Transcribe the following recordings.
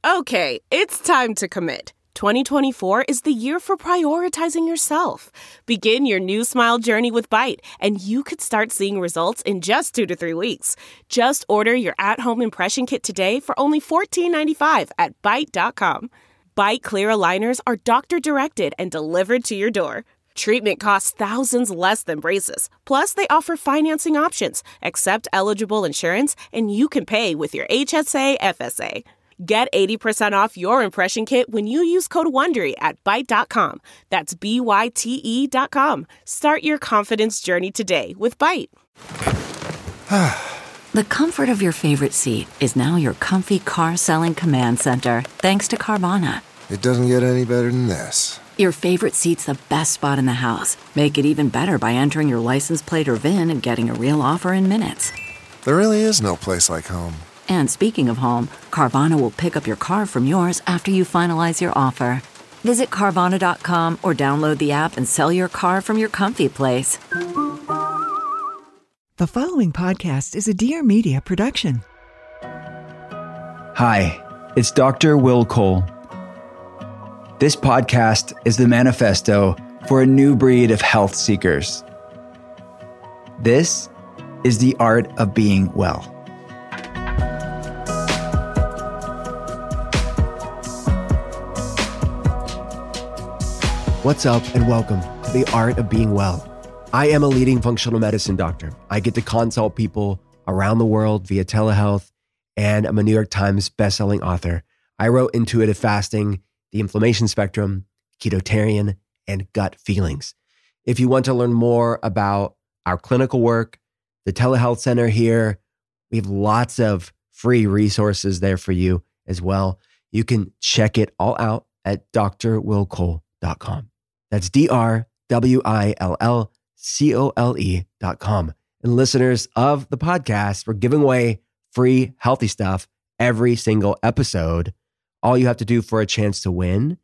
Okay, it's time to commit. 2024 is the year for prioritizing yourself. Begin your new smile journey with Byte, and you could start seeing results in just 2 to 3 weeks. Just order your at-home impression kit today for only $14.95 at Byte.com. Byte Clear aligners are doctor-directed and delivered to your door. Treatment costs thousands less than braces. Plus, they offer financing options, accept eligible insurance, and you can pay with your HSA, FSA. Get 80% off your impression kit when you use code WONDERY at Byte.com. That's BYTE.com. Start your confidence journey today with Byte. The comfort of your favorite seat is now your comfy car selling command center, thanks to Carvana. It doesn't get any better than this. Your favorite seat's the best spot in the house. Make it even better by entering your license plate or VIN and getting a real offer in minutes. There really is no place like home. And speaking of home, Carvana will pick up your car from yours after you finalize your offer. Visit Carvana.com or download the app and sell your car from your comfy place. The following podcast is a Dear Media production. Hi, it's Dr. Will Cole. This podcast is the manifesto for a new breed of health seekers. This is the art of being well. What's up and welcome to the Art of Being Well. I am a leading functional medicine doctor. I get to consult people around the world via telehealth, and I'm a New York Times bestselling author. I wrote Intuitive Fasting, The Inflammation Spectrum, Ketotarian, and Gut Feelings. If you want to learn more about our clinical work, the telehealth center here, we have lots of free resources there for you as well. You can check it all out at drwillcole.com. That's drwillcole.com. And listeners of the podcast, we're giving away free healthy stuff every single episode. All you have to do for a chance to win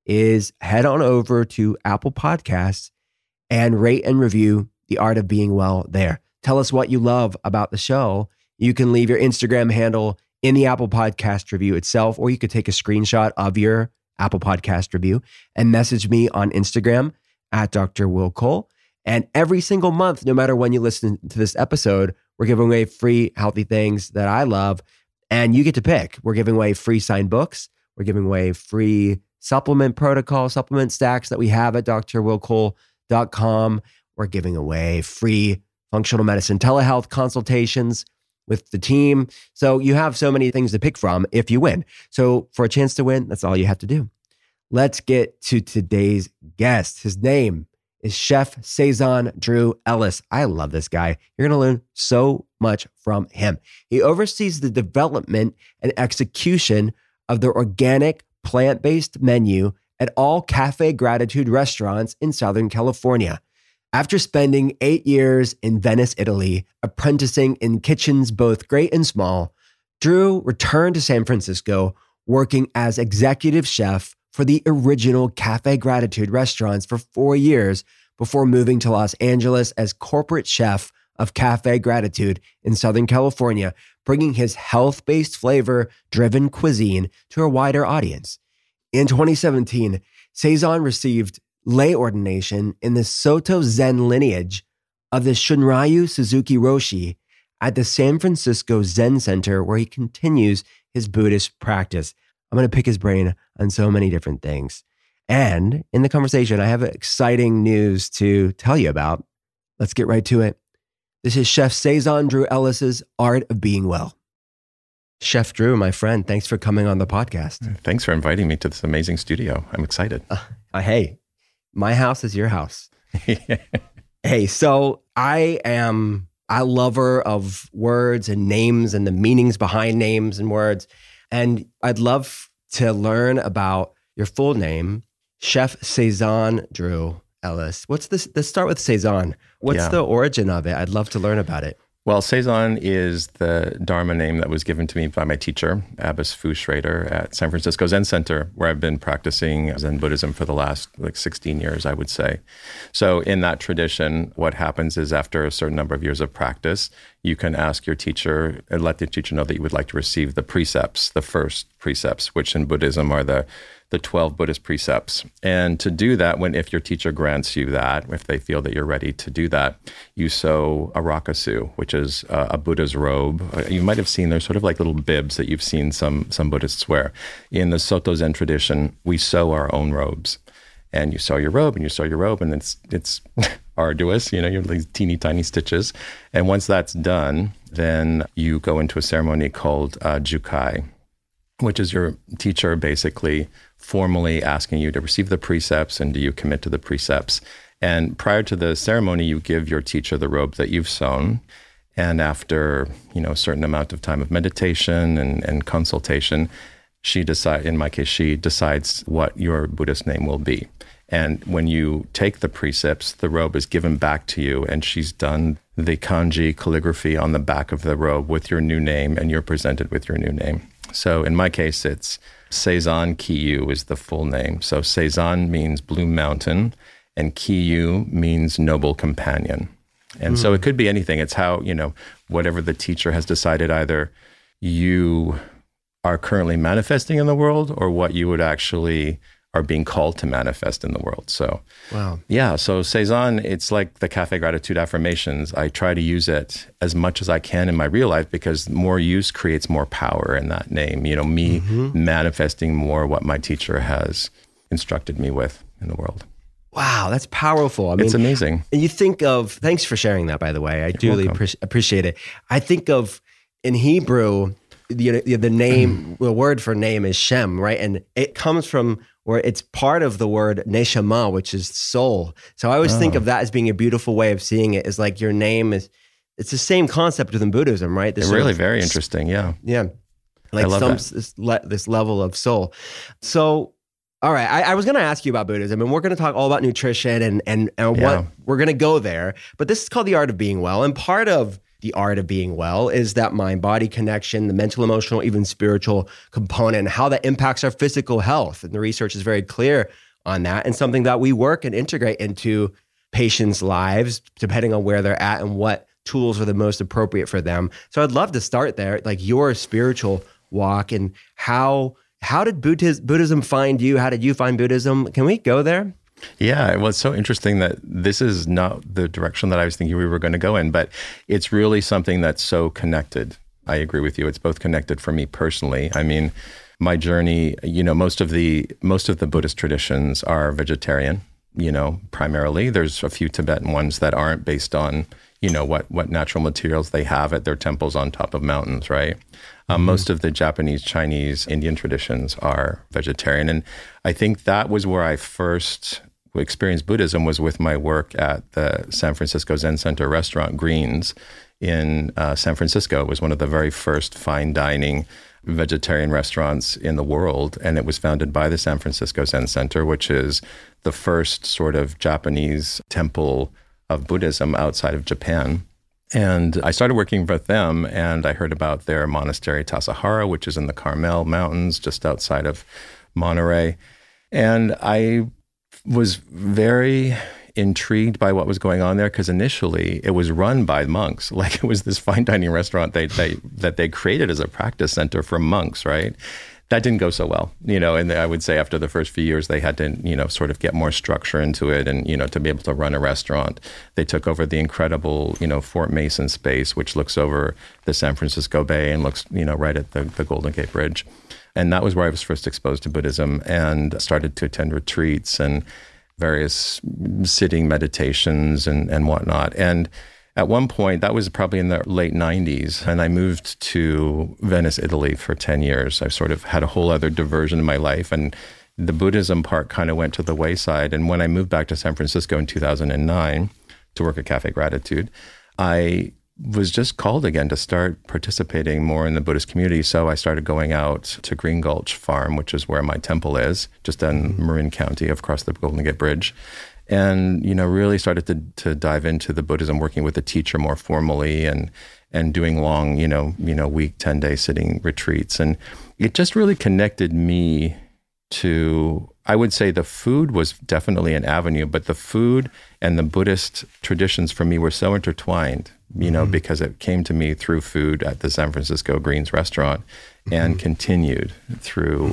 is head on over to Apple Podcasts and rate and review The Art of Being Well there. Tell us what you love about the show. You can leave your Instagram handle in the Apple Podcast review itself, or you could take a screenshot of your Apple Podcast review and message me on Instagram at Dr. Will Cole. And every single month, no matter when you listen to this episode, we're giving away free healthy things that I love, and you get to pick. We're giving away free signed books. We're giving away free supplement protocol, supplement stacks that we have at drwillcole.com. We're giving away free functional medicine telehealth consultations with the team. So you have so many things to pick from if you win. So for a chance to win, that's all you have to do. Let's get to today's guest. His name is Chef Cezanne Drew Ellis. I love this guy. You're going to learn so much from him. He oversees the development and execution of the organic, plant-based menu at all Cafe Gratitude restaurants in Southern California. After spending 8 years in Venice, Italy, apprenticing in kitchens both great and small, Drew returned to San Francisco, working as executive chef for the original Cafe Gratitude restaurants for 4 years before moving to Los Angeles as corporate chef of Cafe Gratitude in Southern California, bringing his health-based flavor-driven cuisine to a wider audience. In 2017, Cezanne received lay ordination in the Soto Zen lineage of the Shunryu Suzuki Roshi at the San Francisco Zen Center, where he continues his Buddhist practice. I'm going to pick his brain on so many different things. And in the conversation, I have exciting news to tell you about. Let's get right to it. This is Chef Cezanne Drew Ellis's Art of Being Well. Chef Drew, my friend, thanks for coming on the podcast. Thanks for inviting me to this amazing studio. I'm excited. Hey, my house is your house. Hey, so I am a lover of words and names and the meanings behind names and words. And I'd love to learn about your full name, Chef Cezanne Drew Ellis. What's this? Let's start with Cezanne. What's the origin of it? I'd love to learn about it. Well, Cezanne is the Dharma name that was given to me by my teacher, Abbess Fu Schrader at San Francisco Zen Center, where I've been practicing Zen Buddhism for the last 16 years, I would say. So in that tradition, what happens is after a certain number of years of practice, you can ask your teacher and let the teacher know that you would like to receive the precepts, the first precepts, which in Buddhism are the 12 Buddhist precepts. And to do that, if your teacher grants you that, if they feel that you're ready to do that, you sew a rakasu, which is a Buddha's robe. You might have seen, there's sort of like little bibs that you've seen some Buddhists wear. In the Soto Zen tradition, we sew our own robes. And you sew your robe and you sew your robe, and it's arduous, you're these teeny tiny stitches. And once that's done, then you go into a ceremony called Jukai, which is your teacher basically formally asking you to receive the precepts and do you commit to the precepts. And prior to the ceremony, you give your teacher the robe that you've sewn. And after, a certain amount of time of meditation and consultation, she decides what your Buddhist name will be. And when you take the precepts, the robe is given back to you, and she's done the kanji calligraphy on the back of the robe with your new name, and you're presented with your new name. So in my case, it's Seizan Kiyu is the full name. So Seizan means Bloom Mountain, and Kiyu means noble companion. And so it could be anything. It's how, whatever the teacher has decided, either you are currently manifesting in the world or what you would actually are being called to manifest in the world. So, wow. Yeah. So Seizan, it's like the Cafe Gratitude affirmations. I try to use it as much as I can in my real life because more use creates more power in that name. Me manifesting more what my teacher has instructed me with in the world. Wow, that's powerful. I mean, it's amazing. And you think of, thanks for sharing that, by the way. I duly appreciate it. I think of, in Hebrew, the name, the word for name is Shem, right? And it comes from, or it's part of the word neshama, which is soul. So I always think of that as being a beautiful way of seeing it, is like your name is, it's the same concept within Buddhism, right? It's really very interesting, yeah. Yeah. Like I love this level of soul. So, all right, I was going to ask you about Buddhism, and we're going to talk all about nutrition and what we're going to go there. But this is called the art of being well. And part of the art of being well is that mind-body connection, the mental, emotional, even spiritual component, and how that impacts our physical health. And the research is very clear on that, and something that we work and integrate into patients' lives, depending on where they're at and what tools are the most appropriate for them. So I'd love to start there, like your spiritual walk, and how did Buddhism find you? How did you find Buddhism? Can we go there? Yeah, well, it's so interesting that this is not the direction that I was thinking we were going to go in, but it's really something that's so connected. I agree with you. It's both connected for me personally. I mean, my journey, most of the Buddhist traditions are vegetarian, primarily. There's a few Tibetan ones that aren't, based on, what natural materials they have at their temples on top of mountains, right? Most of the Japanese, Chinese, Indian traditions are vegetarian. And I think that was where I first experienced Buddhism, was with my work at the San Francisco Zen Center restaurant, Greens, in San Francisco. It was one of the very first fine dining vegetarian restaurants in the world. And it was founded by the San Francisco Zen Center, which is the first sort of Japanese temple of Buddhism outside of Japan. And I started working with them, and I heard about their monastery, Tassajara, which is in the Carmel Mountains, just outside of Monterey. And I was very intrigued by what was going on there, because initially it was run by monks. Like, it was this fine dining restaurant that they created as a practice center for monks, right? That didn't go so well, and I would say after the first few years, they had to, sort of get more structure into it, and, to be able to run a restaurant. They took over the incredible, Fort Mason space, which looks over the San Francisco Bay and looks, right at the Golden Gate Bridge. And that was where I was first exposed to Buddhism, and started to attend retreats and various sitting meditations and whatnot. And at one point, that was probably in the late 90s, and I moved to Venice, Italy for 10 years. I sort of had a whole other diversion in my life, and the Buddhism part kind of went to the wayside. And when I moved back to San Francisco in 2009 to work at Cafe Gratitude, I was just called again to start participating more in the Buddhist community. So I started going out to Green Gulch Farm, which is where my temple is, just in Marin County, across the Golden Gate Bridge. And, really started to dive into the Buddhism, working with a teacher more formally, and doing long, week, 10-day sitting retreats. And it just really connected me to, I would say the food was definitely an avenue, but the food and the Buddhist traditions for me were so intertwined, you know, because it came to me through food at the San Francisco Greens restaurant and continued through,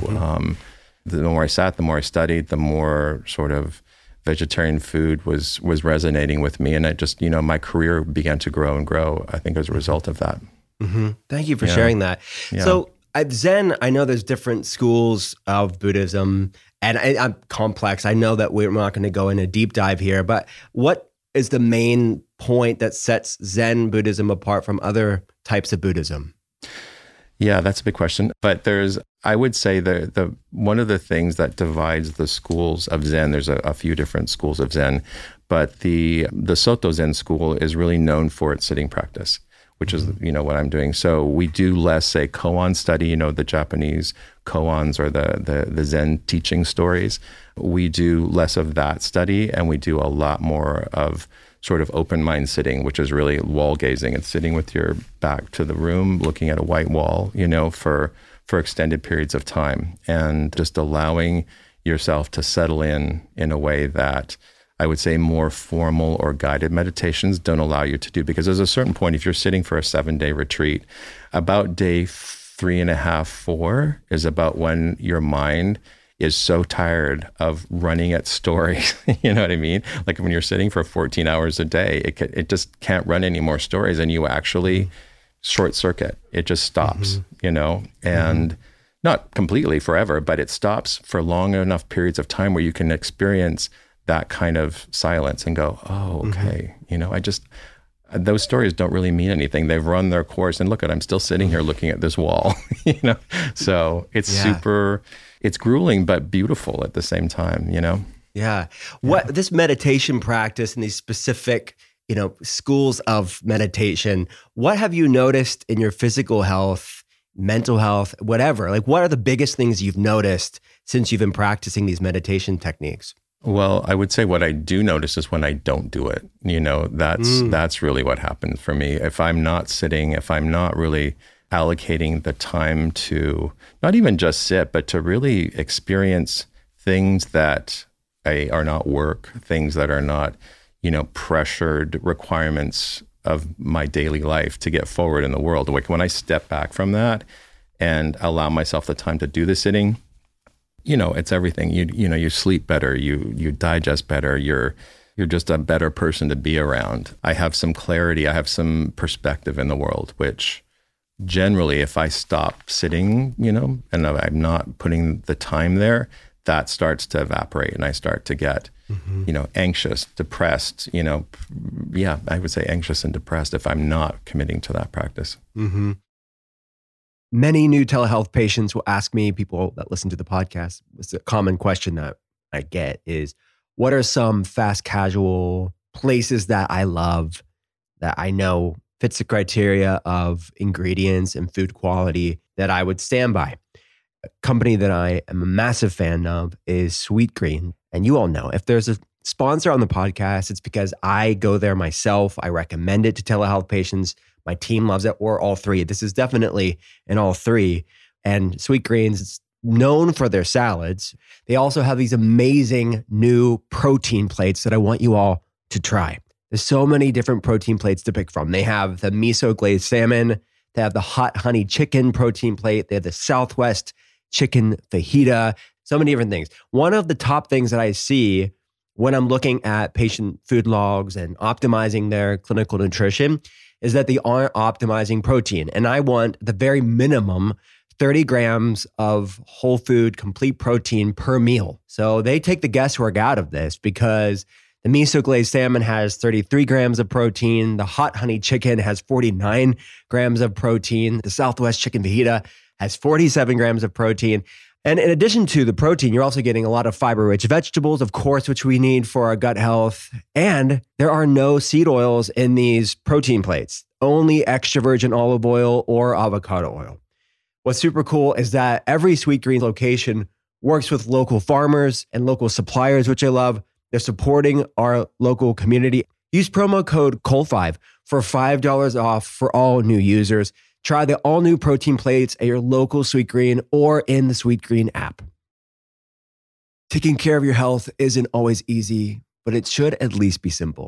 the more I sat, the more I studied, the more sort of vegetarian food was resonating with me. And I just, you know, my career began to grow and grow, I think, as a result of that. Thank you for sharing that. Yeah. So Zen, I know there's different schools of Buddhism, and I'm complex. I know that we're not going to go in a deep dive here, but what is the main point that sets Zen Buddhism apart from other types of Buddhism? Yeah, that's a big question. But I would say the one of the things that divides the schools of Zen, there's a few different schools of Zen, but the Soto Zen school is really known for its sitting practice, which is, you know, what I'm doing. So we do less, say, koan study, you know, the Japanese koans or the Zen teaching stories. We do less of that study, and we do a lot more of sort of open mind sitting, which is really wall gazing and sitting with your back to the room, looking at a white wall, you know, for extended periods of time, and just allowing yourself to settle in a way that I would say more formal or guided meditations don't allow you to do. Because there's a certain point, if you're sitting for a 7-day retreat, about day 3.5, 4 is about when your mind is so tired of running at stories. You know what I mean? Like when you're sitting for 14 hours a day, it just can't run any more stories, and you actually short circuit. It just stops, you know, and not completely forever, but it stops for long enough periods of time where you can experience that kind of silence and go, oh, okay. You know, those stories don't really mean anything. They've run their course, and look I'm still sitting here looking at this wall, you know? So it's it's grueling, but beautiful at the same time, you know? Yeah. This meditation practice and these specific, you know, schools of meditation, what have you noticed in your physical health, mental health, whatever? Like, what are the biggest things you've noticed since you've been practicing these meditation techniques? Well, I would say what I do notice is when I don't do it, you know, that's really what happened for me. If I'm not sitting, if I'm not really allocating the time to not even just sit, but to really experience things that are not work, things that are not, you know, pressured requirements of my daily life to get forward in the world. Like when I step back from that and allow myself the time to do the sitting, you know, it's everything. You know, you sleep better, you digest better, you're just a better person to be around. I have some clarity, I have some perspective in the world, which generally, if I stop sitting, you know, and I'm not putting the time there, that starts to evaporate, and I start to get, you know, anxious, depressed, you know. Yeah, I would say anxious and depressed if I'm not committing to that practice. Many new telehealth patients will ask me, people that listen to the podcast, it's a common question that I get is, what are some fast casual places that I love that I know fits the criteria of ingredients and food quality that I would stand by? A company that I am a massive fan of is Sweetgreen. And you all know, if there's a sponsor on the podcast, it's because I go there myself. I recommend it to telehealth patients. My team loves it, or all three. This is definitely in all three. And Sweetgreens is known for their salads. They also have these amazing new protein plates that I want you all to try. There's so many different protein plates to pick from. They have the miso glazed salmon. They have the hot honey chicken protein plate. They have the Southwest chicken fajita. So many different things. One of the top things that I see when I'm looking at patient food logs and optimizing their clinical nutrition is that they aren't optimizing protein. And I want the very minimum 30 grams of whole food complete protein per meal. So they take the guesswork out of this, because the miso glazed salmon has 33 grams of protein. The hot honey chicken has 49 grams of protein. The Southwest chicken fajita has 47 grams of protein. And in addition to the protein, you're also getting a lot of fiber-rich vegetables, of course, which we need for our gut health. And there are no seed oils in these protein plates, only extra virgin olive oil or avocado oil. What's super cool is that every Sweetgreen location works with local farmers and local suppliers, which I love. They're supporting our local community. Use promo code COLE5 for $5 off for all new users. Try the all-new protein plates at your local Sweetgreen or in the Sweetgreen app. Taking care of your health isn't always easy, but it should at least be simple.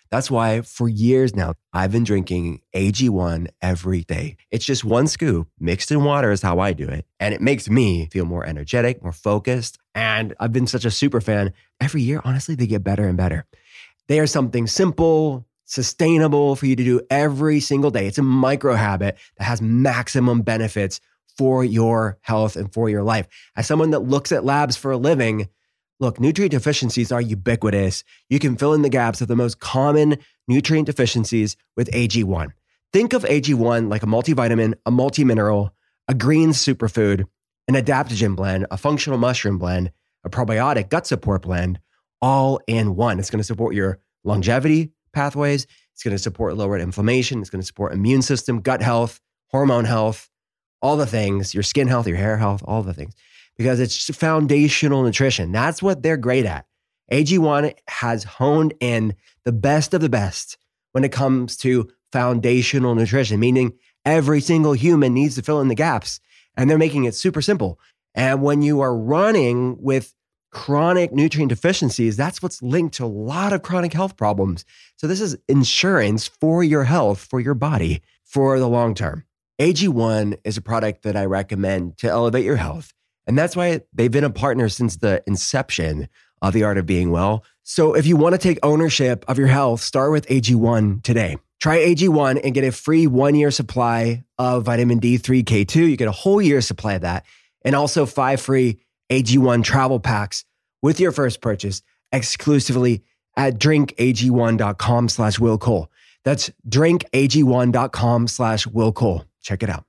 That's why for years now, I've been drinking AG1 every day. It's just one scoop mixed in water is how I do it. And it makes me feel more energetic, more focused. And I've been such a super fan. Every year, honestly, they get better and better. They are something simple, sustainable for you to do every single day. It's a micro habit that has maximum benefits for your health and for your life. As someone that looks at labs for a living, look, nutrient deficiencies are ubiquitous. You can fill in the gaps of the most common nutrient deficiencies with AG1. Think of AG1 like a multivitamin, a multimineral, a green superfood, an adaptogen blend, a functional mushroom blend, a probiotic gut support blend, all in one. It's going to support your longevity pathways. It's going to support lowered inflammation. It's going to support immune system, gut health, hormone health, all the things, your skin health, your hair health, all the things, because it's foundational nutrition. That's what they're great at. AG1 has honed in the best of the best when it comes to foundational nutrition, meaning every single human needs to fill in the gaps, and they're making it super simple. And when you are running with chronic nutrient deficiencies, that's what's linked to a lot of chronic health problems. So this is insurance for your health, for your body, for the long term. AG1 is a product that I recommend to elevate your health. And that's why they've been a partner since the inception of The Art of Being Well. So if you want to take ownership of your health, start with AG1 today. Try AG1 and get a free 1-year supply of vitamin D3, K2. You get a whole year supply of that. And also 5 free AG1 travel packs with your first purchase exclusively at drinkag1.com/Will Cole. That's drinkag1.com/Will Cole. Check it out.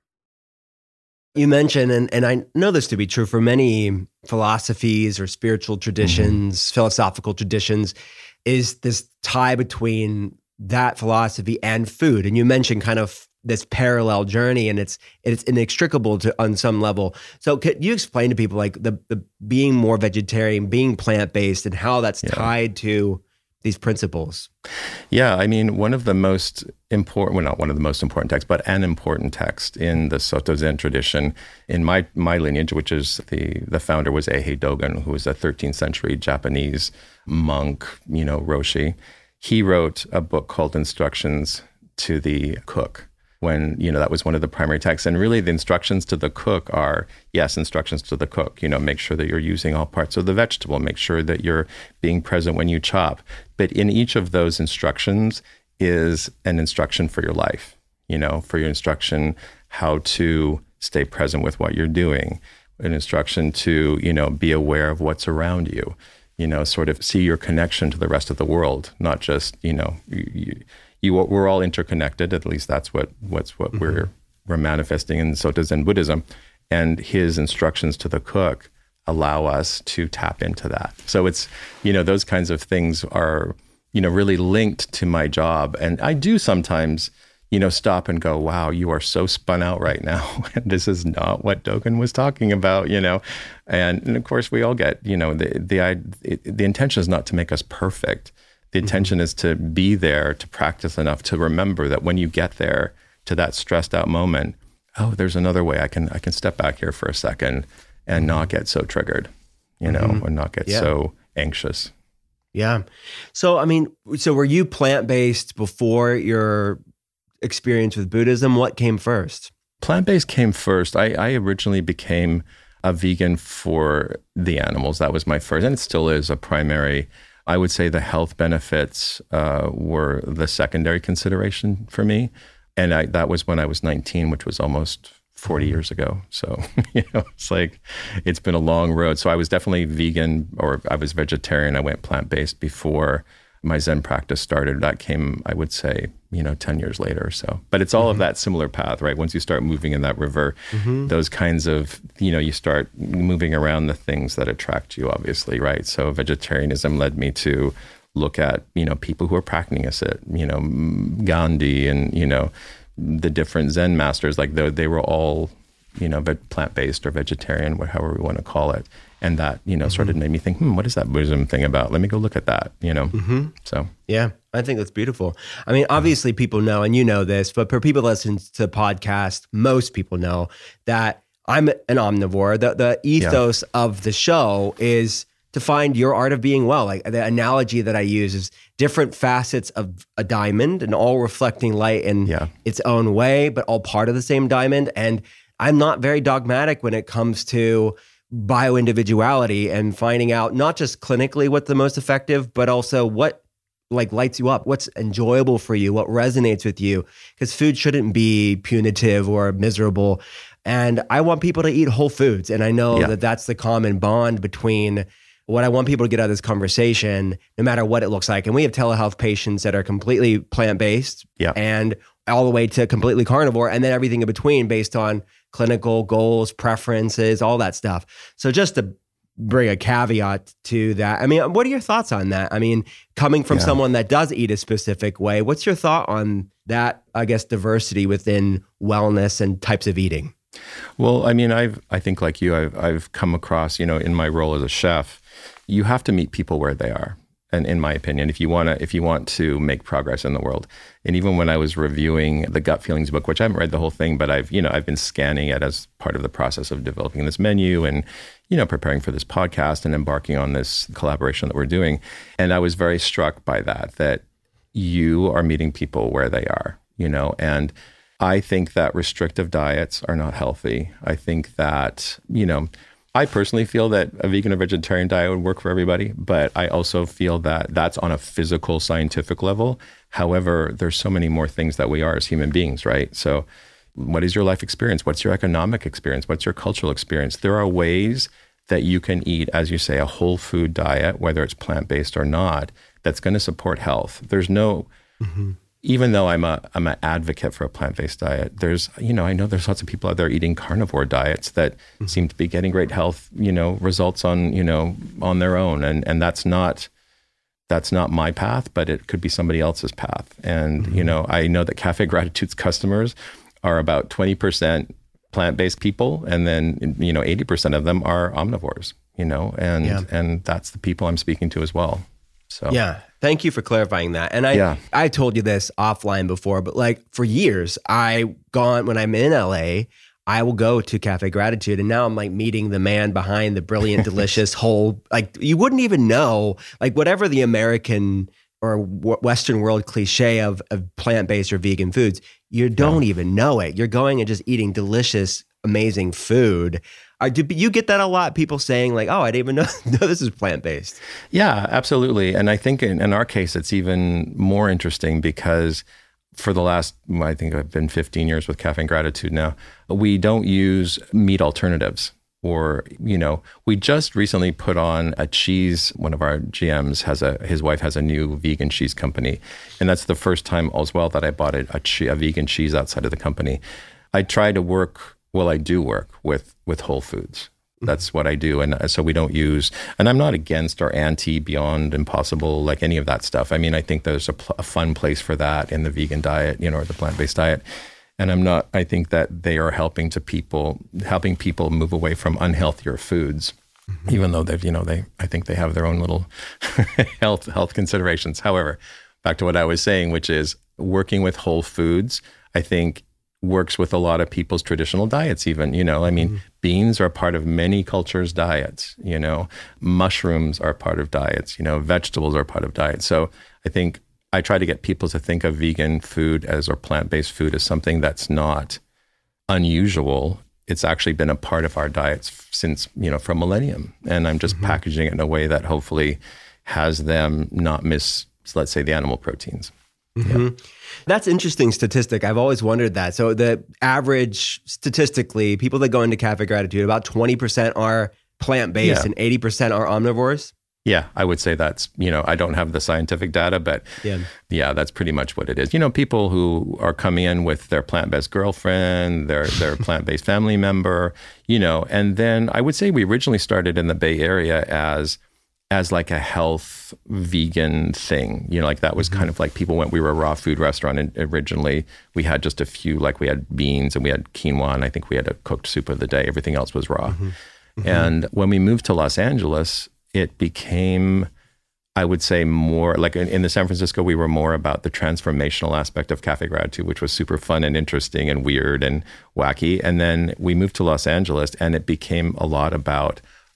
You mentioned, and I know this to be true for many philosophies or spiritual traditions, philosophical traditions, is this tie between that philosophy and food. And you mentioned kind of this parallel journey, and it's inextricable on some level. So could you explain to people like the being more vegetarian, being plant-based, and how that's tied to these principles? Yeah, I mean, one of the most important, well, not one of the most important texts, but an important text in the Soto Zen tradition, in my lineage, which is the founder was Eihei Dogen, who was a 13th century Japanese monk, Roshi. He wrote a book called Instructions to the Cook, when, that was one of the primary texts. And really the instructions to the cook are, yes, instructions to the cook, make sure that you're using all parts of the vegetable, make sure that you're being present when you chop. But in each of those instructions is an instruction for your life, for your instruction how to stay present with what you're doing, an instruction to, be aware of what's around you, sort of see your connection to the rest of the world, not just, we're all interconnected. At least that's what we're manifesting in Soto Zen Buddhism, and his instructions to the cook allow us to tap into that. So it's those kinds of things are really linked to my job, and I do sometimes stop and go, wow, you are so spun out right now. This is not what Dogen was talking about, and of course we all get the intention is not to make us perfect. The intention is to be there, to practice enough to remember that when you get there to that stressed out moment, oh, there's another way I can step back here for a second and not get so triggered, or not get so anxious. Yeah. So, so were you plant-based before your experience with Buddhism? What came first? Plant-based came first. I originally became a vegan for the animals. That was my first, and it still is a primary. I would say the health benefits were the secondary consideration for me. And that was when I was 19, which was almost 40 years ago. So, it's like, it's been a long road. So I was definitely vegan, or I was vegetarian. I went plant-based before my Zen practice started. That came, I would say, 10 years later or so. But it's all of that similar path, right? Once you start moving in that river, those kinds of, you start moving around the things that attract you, obviously, right? So vegetarianism led me to look at, people who are practicing it, Gandhi and, the different Zen masters, like they were all, plant-based or vegetarian, however we want to call it. And that, sort of made me think, what is that Buddhism thing about? Let me go look at that, So. Yeah, I think that's beautiful. Obviously people know, and you know this, but for people listening to the podcast, most people know that I'm an omnivore. The ethos of the show is to find your art of being well. Like the analogy that I use is different facets of a diamond and all reflecting light in its own way, but all part of the same diamond. And I'm not very dogmatic when it comes to bio-individuality and finding out not just clinically what's the most effective, but also what like lights you up, what's enjoyable for you, what resonates with you, because food shouldn't be punitive or miserable. And I want people to eat whole foods. And I know that that's the common bond between what I want people to get out of this conversation, no matter what it looks like. And we have telehealth patients that are completely plant-based and all the way to completely carnivore, and then everything in between based on clinical goals, preferences, all that stuff. So just to bring a caveat to that, I mean, what are your thoughts on that? I mean, coming from someone that does eat a specific way, what's your thought on that, I guess, diversity within wellness and types of eating? Well, I mean, I think like you, I've come across, in my role as a chef, you have to meet people where they are. And in my opinion, if you want to make progress in the world, and even when I was reviewing the Gut Feelings book, which I haven't read the whole thing, but I've been scanning it as part of the process of developing this menu and, preparing for this podcast and embarking on this collaboration that we're doing. And I was very struck by that you are meeting people where they are, and I think that restrictive diets are not healthy. I think that, I personally feel that a vegan or vegetarian diet would work for everybody, but I also feel that that's on a physical, scientific level. However, there's so many more things that we are as human beings, right? So what is your life experience? What's your economic experience? What's your cultural experience? There are ways that you can eat, as you say, a whole food diet, whether it's plant-based or not, that's going to support health. There's no... Even though I'm an advocate for a plant-based diet, I know there's lots of people out there eating carnivore diets that seem to be getting great health, results on their own. And that's not my path, but it could be somebody else's path. And, I know that Cafe Gratitude's customers are about 20% plant-based people. And then, 80% of them are omnivores, and that's the people I'm speaking to as well. So thank you for clarifying that. And I told you this offline before, but like for years, when I'm in LA, I will go to Cafe Gratitude, and now I'm like meeting the man behind the brilliant, delicious whole, like you wouldn't even know, like whatever the American or Western world cliche of plant-based or vegan foods, you don't even know it. You're going and just eating delicious, amazing food. Do you get that a lot? People saying like, oh, I didn't even know this is plant-based. Yeah, absolutely. And I think in our case, it's even more interesting because for the last, I think I've been 15 years with Cafe Gratitude now, we don't use meat alternatives. Or, we just recently put on a cheese. One of our GMs his wife has a new vegan cheese company. And that's the first time as well that I bought a vegan cheese outside of the company. I try to work... Well, I do work with whole foods. That's what I do. And so we don't use, and I'm not against or anti Beyond Impossible, like any of that stuff. I mean, I think there's a fun place for that in the vegan diet, or the plant-based diet. And I think that they are helping people move away from unhealthier foods, even though I think they have their own little health considerations. However, back to what I was saying, which is working with whole foods, I think works with a lot of people's traditional diets even, I mean, beans are part of many cultures' diets, mushrooms are part of diets, vegetables are part of diets. So I think I try to get people to think of vegan food or plant-based food as something that's not unusual. It's actually been a part of our diets since, for a millennium. And I'm just packaging it in a way that hopefully has them not miss, let's say, the animal proteins. Yeah. That's interesting statistic. I've always wondered that. So the average, statistically, people that go into Cafe Gratitude, about 20% are plant-based and 80% are omnivores? Yeah, I would say that's, I don't have the scientific data, but yeah, that's pretty much what it is. People who are coming in with their plant-based girlfriend, their plant-based family member, and then I would say we originally started in the Bay Area as like a health vegan thing, like that was kind of like people we were a raw food restaurant, and originally we had just a few, like we had beans and we had quinoa, and I think we had a cooked soup of the day. Everything else was raw. And when we moved to Los Angeles, it became, I would say, more like in the San Francisco, we were more about the transformational aspect of Cafe Gratitude, which was super fun and interesting and weird and wacky. And then we moved to Los Angeles, and it became a lot about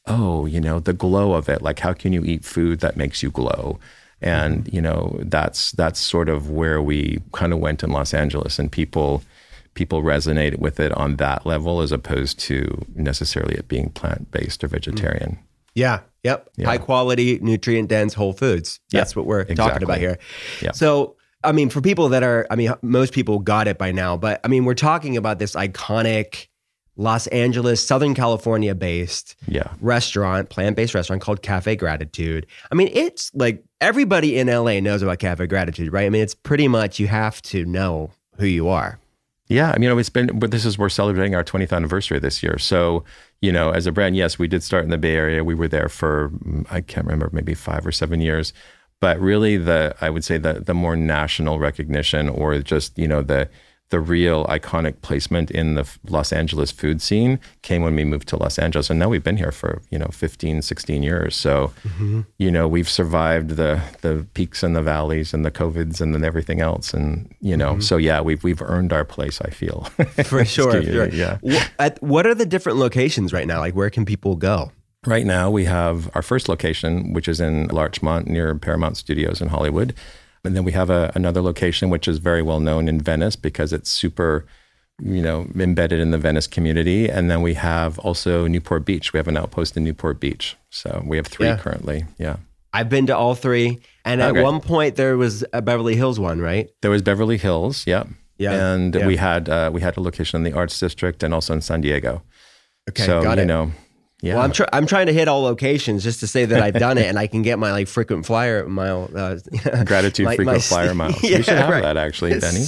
oh, the glow of it. Like, how can you eat food that makes you glow? And, that's sort of where we kind of went in Los Angeles, and people resonate with it on that level as opposed to necessarily it being plant-based or vegetarian. Yeah. Yep. Yeah. High quality, nutrient dense whole foods. That's what we're talking about here. Yeah. So, for people that most people got it by now, but we're talking about this iconic Los Angeles, Southern California based restaurant, plant-based restaurant called Cafe Gratitude. It's like everybody in LA knows about Cafe Gratitude, right? It's pretty much you have to know who you are. Yeah. We're celebrating our 20th anniversary this year. So, as a brand, yes, we did start in the Bay Area. We were there for, I can't remember, maybe 5 or 7 years. But really I would say the more national recognition, or just, the real iconic placement in the Los Angeles food scene came when we moved to Los Angeles. And now we've been here for, 15, 16 years. So, we've survived the peaks and the valleys and the COVIDs and then everything else. And, so yeah, we've earned our place, I feel. For sure. Yeah. What are the different locations right now? Like, where can people go? Right now we have our first location, which is in Larchmont near Paramount Studios in Hollywood. And then we have another location, which is very well known in Venice because it's super, embedded in the Venice community. And then we have also Newport Beach. We have an outpost in Newport Beach. So we have 3 currently. Yeah. I've been to all 3. And at one point there was a Beverly Hills one, right? There was Beverly Hills. Yeah. Yeah. And we had a location in the Arts District and also in San Diego. Okay. So, got it. Yeah. Well, I'm trying to hit all locations just to say that I've done it, and I can get my frequent flyer mile. Gratitude frequent flyer miles. Yeah, you should have that actually, Denny.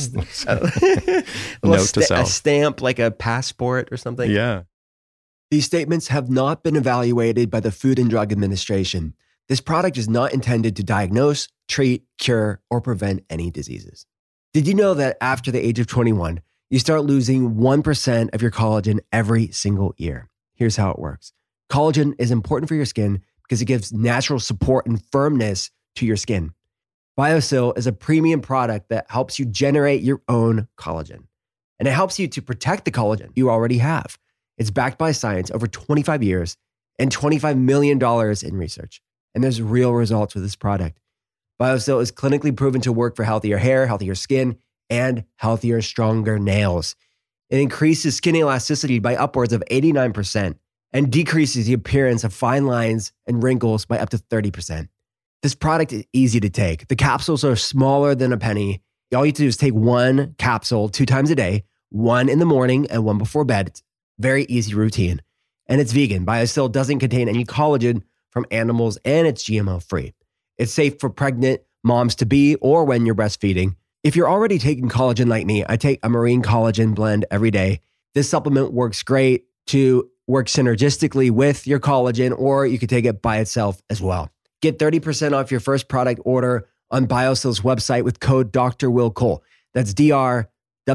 Note to self. A stamp, like a passport or something. Yeah. These statements have not been evaluated by the Food and Drug Administration. This product is not intended to diagnose, treat, cure, or prevent any diseases. Did you know that after the age of 21, you start losing 1% of your collagen every single year? Here's how it works. Collagen is important for your skin because it gives natural support and firmness to your skin. BioSil is a premium product that helps you generate your own collagen. And it helps you to protect the collagen you already have. It's backed by science, over 25 years, and $25 million in research. And there's real results with this product. BioSil is clinically proven to work for healthier hair, healthier skin, and healthier, stronger nails. It increases skin elasticity by upwards of 89%. And decreases the appearance of fine lines and wrinkles by up to 30%. This product is easy to take. The capsules are smaller than a penny. All you have to do is take 1 capsule 2 times a day, 1 in the morning and 1 before bed. It's a very easy routine. And it's vegan. BioSil doesn't contain any collagen from animals, and it's GMO free. It's safe for pregnant moms-to-be or when you're breastfeeding. If you're already taking collagen like me, I take a marine collagen blend every day. This supplement works great to work synergistically with your collagen, or you could take it by itself as well. Get 30% off your first product order on BioSil's website with code Dr. Will Cole. That's DrWillCole.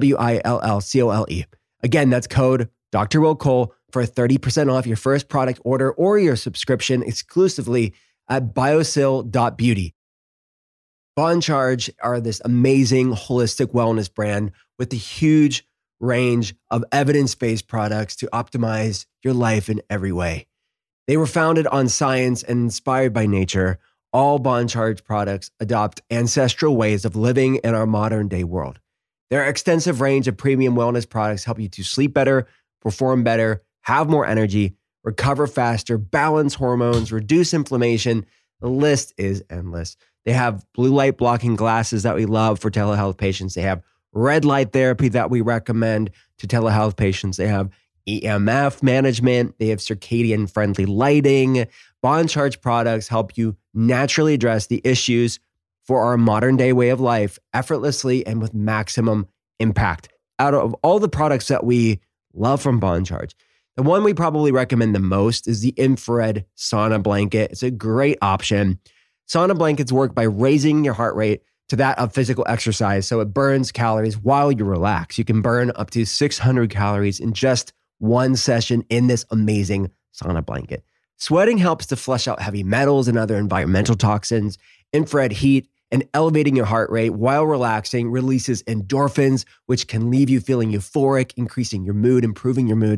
Again, that's code Dr. Will Cole for 30% off your first product order or your subscription exclusively at biosil.beauty. Bon Charge are this amazing holistic wellness brand with a huge range of evidence-based products to optimize your life in every way. They were founded on science and inspired by nature. All Bon Charge products adopt ancestral ways of living in our modern day world. Their extensive range of premium wellness products help you to sleep better, perform better, have more energy, recover faster, balance hormones, reduce inflammation. The list is endless. They have blue light blocking glasses that we love for telehealth patients. They have red light therapy that we recommend to telehealth patients. They have EMF management. They have circadian friendly lighting. Bon Charge products help you naturally address the issues for our modern day way of life effortlessly and with maximum impact. Out of all the products that we love from Bon Charge, the one we probably recommend the most is the infrared sauna blanket. It's a great option. Sauna blankets work by raising your heart rate to that of physical exercise, so it burns calories while you relax. You can burn up to 600 calories in just one session in this amazing sauna blanket. Sweating helps to flush out heavy metals and other environmental toxins. Infrared heat and elevating your heart rate while relaxing releases endorphins, which can leave you feeling euphoric, increasing your mood, improving your mood.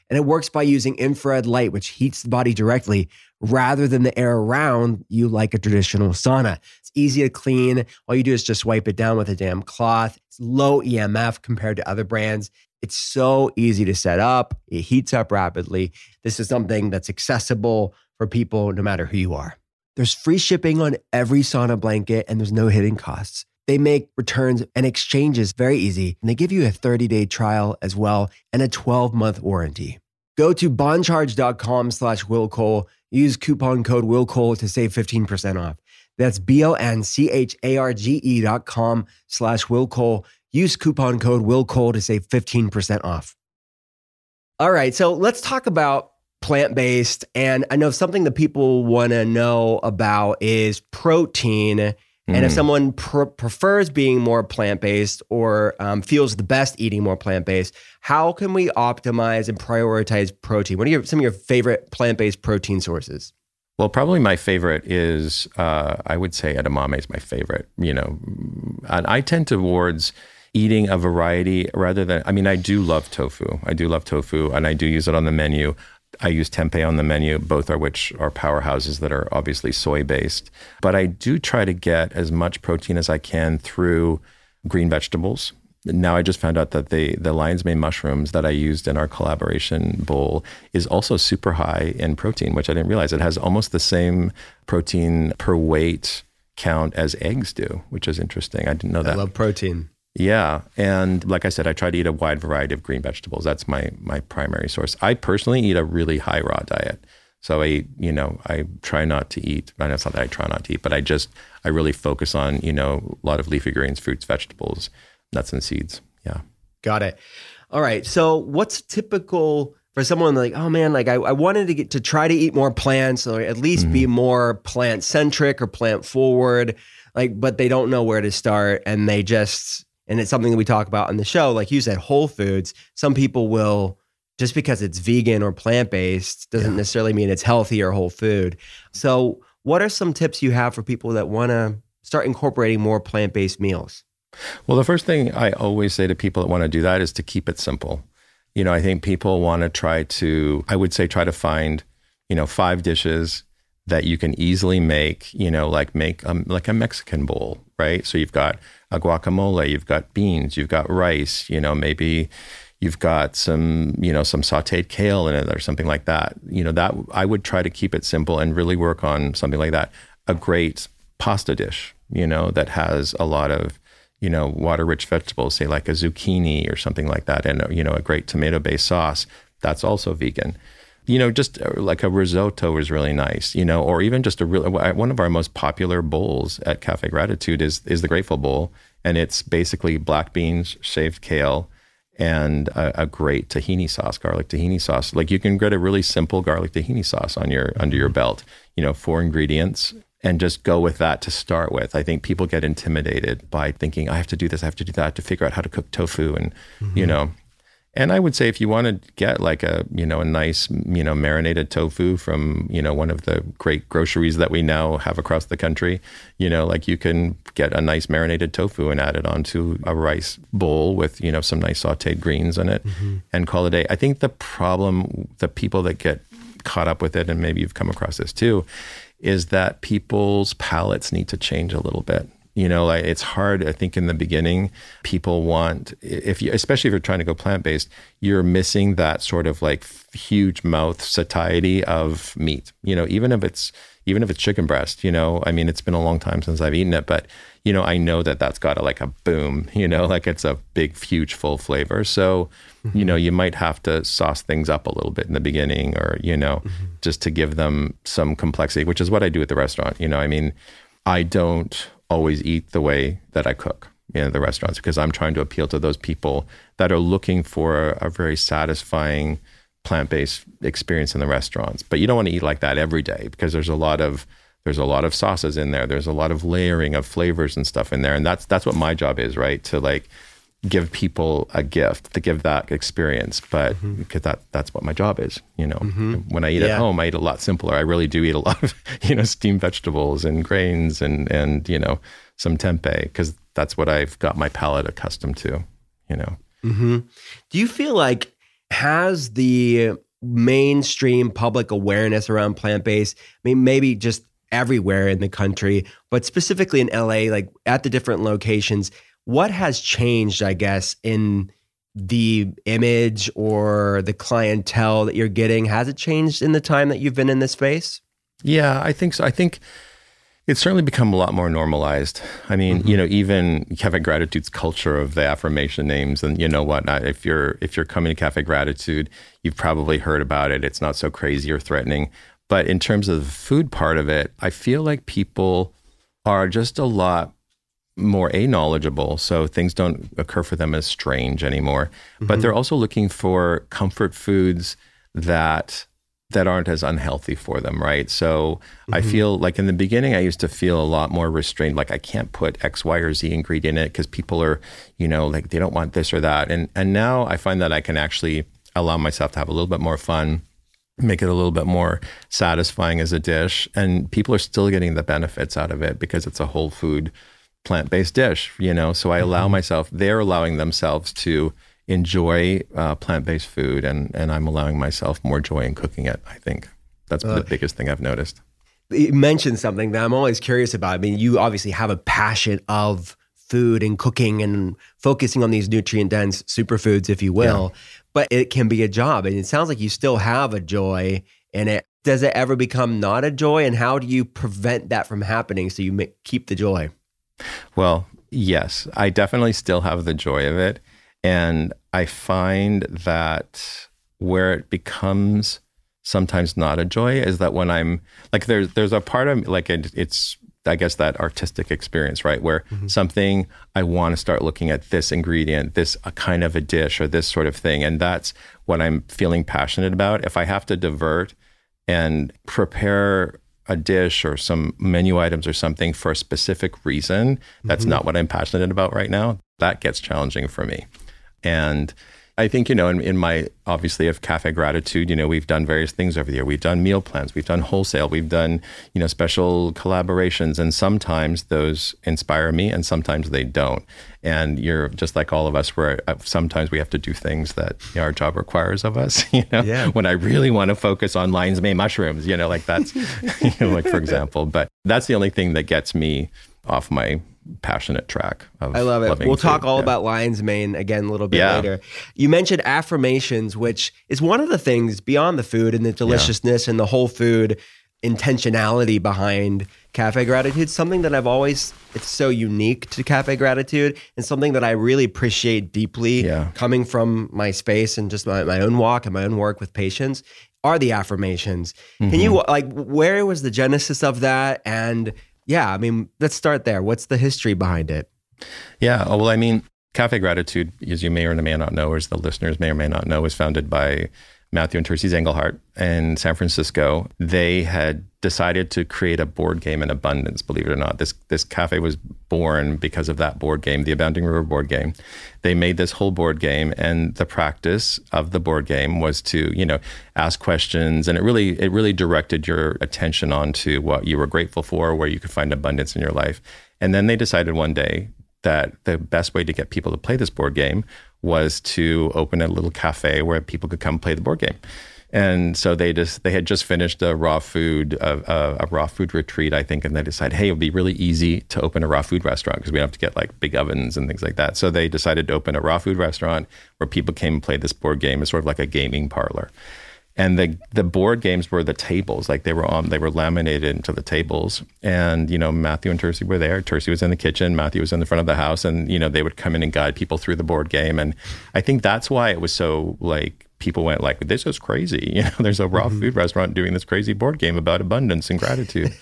And it works by using infrared light, which heats the body directly rather than the air around you like a traditional sauna. It's easy to clean. All you do is just wipe it down with a damn cloth. It's low EMF compared to other brands. It's so easy to set up. It heats up rapidly. This is something that's accessible for people no matter who you are. There's free shipping on every sauna blanket and there's no hidden costs. They make returns and exchanges very easy, and they give you a 30-day trial as well and a 12-month warranty. Go to boncharge.com/WillCole. Use coupon code WillCole to save 15% off. That's BONCHARGE.com/WillCole. Use coupon code WillCole to save 15% off. All right, so let's talk about plant-based. And I know something that people want to know about is protein. And if someone prefers being more plant-based or feels the best eating more plant-based, how can we optimize and prioritize protein? What are some of your favorite plant-based protein sources? Well, probably my favorite is, I would say edamame is my favorite, and I tend towards eating a variety rather than, I do love tofu. I do love tofu and I do use it on the menu. I use tempeh on the menu, both are which are powerhouses that are obviously soy-based. But I do try to get as much protein as I can through green vegetables. Now I just found out that the lion's mane mushrooms that I used in our collaboration bowl is also super high in protein, which I didn't realize. It has almost the same protein per weight count as eggs do, which is interesting. I didn't know that. I love protein. Yeah. And like I said, I try to eat a wide variety of green vegetables. That's my primary source. I personally eat a really high raw diet. So I try not to eat, and it's not that I try not to eat, but I really focus on, a lot of leafy greens, fruits, vegetables, nuts and seeds. Yeah. Got it. All right. So what's typical for someone like, oh man, like I wanted to try to eat more plants or at least be more plant centric or plant forward, but they don't know where to start and and it's something that we talk about on the show. Like you said, whole foods. Some people will, just because it's vegan or plant-based doesn't necessarily mean it's healthy or whole food. So what are some tips you have for people that want to start incorporating more plant-based meals? Well, the first thing I always say to people that want to do that is to keep it simple. I think people want to try to find, 5 dishes that you can easily make, make a Mexican bowl, right? So you've got a guacamole, you've got beans, you've got rice, maybe you've got some sauteed kale in it or something like that. That I would try to keep it simple and really work on something like that. A great pasta dish, that has a lot of, water-rich vegetables, say like a zucchini or something like that, and, a great tomato-based sauce. That's also vegan. Just like a risotto is really nice, or even just one of our most popular bowls at Cafe Gratitude is the Grateful Bowl. And it's basically black beans, shaved kale, and a great tahini sauce, garlic tahini sauce. Like you can get a really simple garlic tahini sauce under your belt, 4 ingredients, and just go with that to start with. I think people get intimidated by thinking, I have to do this, I have to do that, I have to figure out how to cook tofu and, And I would say if you want to get like a nice, marinated tofu from, one of the great groceries that we now have across the country, like you can get a nice marinated tofu and add it onto a rice bowl with, some nice sauteed greens in it and call it a day. I think the problem, the people that get caught up with it, and maybe you've come across this too, is that people's palates need to change a little bit. It's hard. I think in the beginning, people want, especially if you're trying to go plant-based, you're missing that sort of like huge mouth satiety of meat. Even if it's chicken breast, it's been a long time since I've eaten it, but I know that that's got a boom, like it's a big, huge, full flavor. So, you might have to sauce things up a little bit in the beginning or, just to give them some complexity, which is what I do at the restaurant. I don't always eat the way that I cook in the restaurants because I'm trying to appeal to those people that are looking for a very satisfying plant-based experience in the restaurants. But you don't want to eat like that every day because there's a lot of sauces in there. There's a lot of layering of flavors and stuff in there. And that's what my job is, right? To give people a gift, to give that experience. But because that's what my job is, When I eat at home, I eat a lot simpler. I really do eat a lot of, steamed vegetables and grains and some tempeh because that's what I've got my palate accustomed to, Do you feel like has the mainstream public awareness around plant-based, I mean, maybe just everywhere in the country, but specifically in LA, like at the different locations, what has changed, I guess, in the image or the clientele that you're getting? Has it changed in the time that you've been in this space? Yeah, I think so. I think it's certainly become a lot more normalized. I mean, even Cafe Gratitude's culture of the affirmation names, and you know what? If you're coming to Cafe Gratitude, you've probably heard about it. It's not so crazy or threatening. But in terms of the food part of it, I feel like people are just a lot more knowledgeable, so things don't occur for them as strange anymore. But they're also looking for comfort foods that aren't as unhealthy for them, right? So I feel like in the beginning, I used to feel a lot more restrained, like I can't put X, Y, or Z ingredient in it because people are, like they don't want this or that. And now I find that I can actually allow myself to have a little bit more fun, make it a little bit more satisfying as a dish. And people are still getting the benefits out of it because it's a whole food, plant-based dish, So I allow myself, they're allowing themselves to enjoy plant-based food, and I'm allowing myself more joy in cooking it. I think that's the biggest thing I've noticed. You mentioned something that I'm always curious about. I mean, you obviously have a passion of food and cooking and focusing on these nutrient-dense superfoods, if you will, but it can be a job, and it sounds like you still have a joy in it. Does it ever become not a joy, and how do you prevent that from happening so you keep the joy? Well, yes, I definitely still have the joy of it. And I find that where it becomes sometimes not a joy is that when I'm like, there's a part of like, it's, I guess, that artistic experience, right? Where something, I want to start looking at this ingredient, this kind of a dish or this sort of thing. And that's what I'm feeling passionate about. If I have to divert and prepare a dish or some menu items or something for a specific reason, that's not what I'm passionate about right now. That gets challenging for me. And I think, in my, obviously, of Cafe Gratitude, we've done various things over the year. We've done meal plans, we've done wholesale, we've done, special collaborations. And sometimes those inspire me and sometimes they don't. And you're just like all of us, where sometimes we have to do things that our job requires of us, when I really want to focus on lion's mane mushrooms, like that's, like for example. But that's the only thing that gets me off my passionate track of I love it. We'll talk all yeah. about lion's mane again a little bit later. You mentioned affirmations, which is one of the things beyond the food and the deliciousness and the whole food intentionality behind Cafe Gratitude, something that it's so unique to Cafe Gratitude and something that I really appreciate deeply coming from my space and just my own walk and my own work with patients are the affirmations. Can you, where was the genesis of that? And yeah, I mean, let's start there. What's the history behind it? Yeah, well, I mean, Cafe Gratitude, as you may or may not know, or as the listeners may or may not know, was founded by Matthew and Tercy Engelhardt in San Francisco. They had decided to create a board game in abundance, believe it or not. This cafe was born because of that board game, the Abounding River board game. They made this whole board game, and the practice of the board game was to, ask questions, and it really directed your attention onto what you were grateful for, where you could find abundance in your life. And then they decided one day that the best way to get people to play this board game was to open a little cafe where people could come play the board game. And so they had just finished a raw food retreat, I think, and they decided, hey, it would be really easy to open a raw food restaurant because we don't have to get like big ovens and things like that. So they decided to open a raw food restaurant where people came and played this board game. It's sort of like a gaming parlor. And the board games were the tables, like they were laminated into the tables. And, Matthew and Tercy were there. Tercy was in the kitchen, Matthew was in the front of the house, and, they would come in and guide people through the board game. And I think that's why it was so like, people went like, this is crazy. There's a raw food restaurant doing this crazy board game about abundance and gratitude.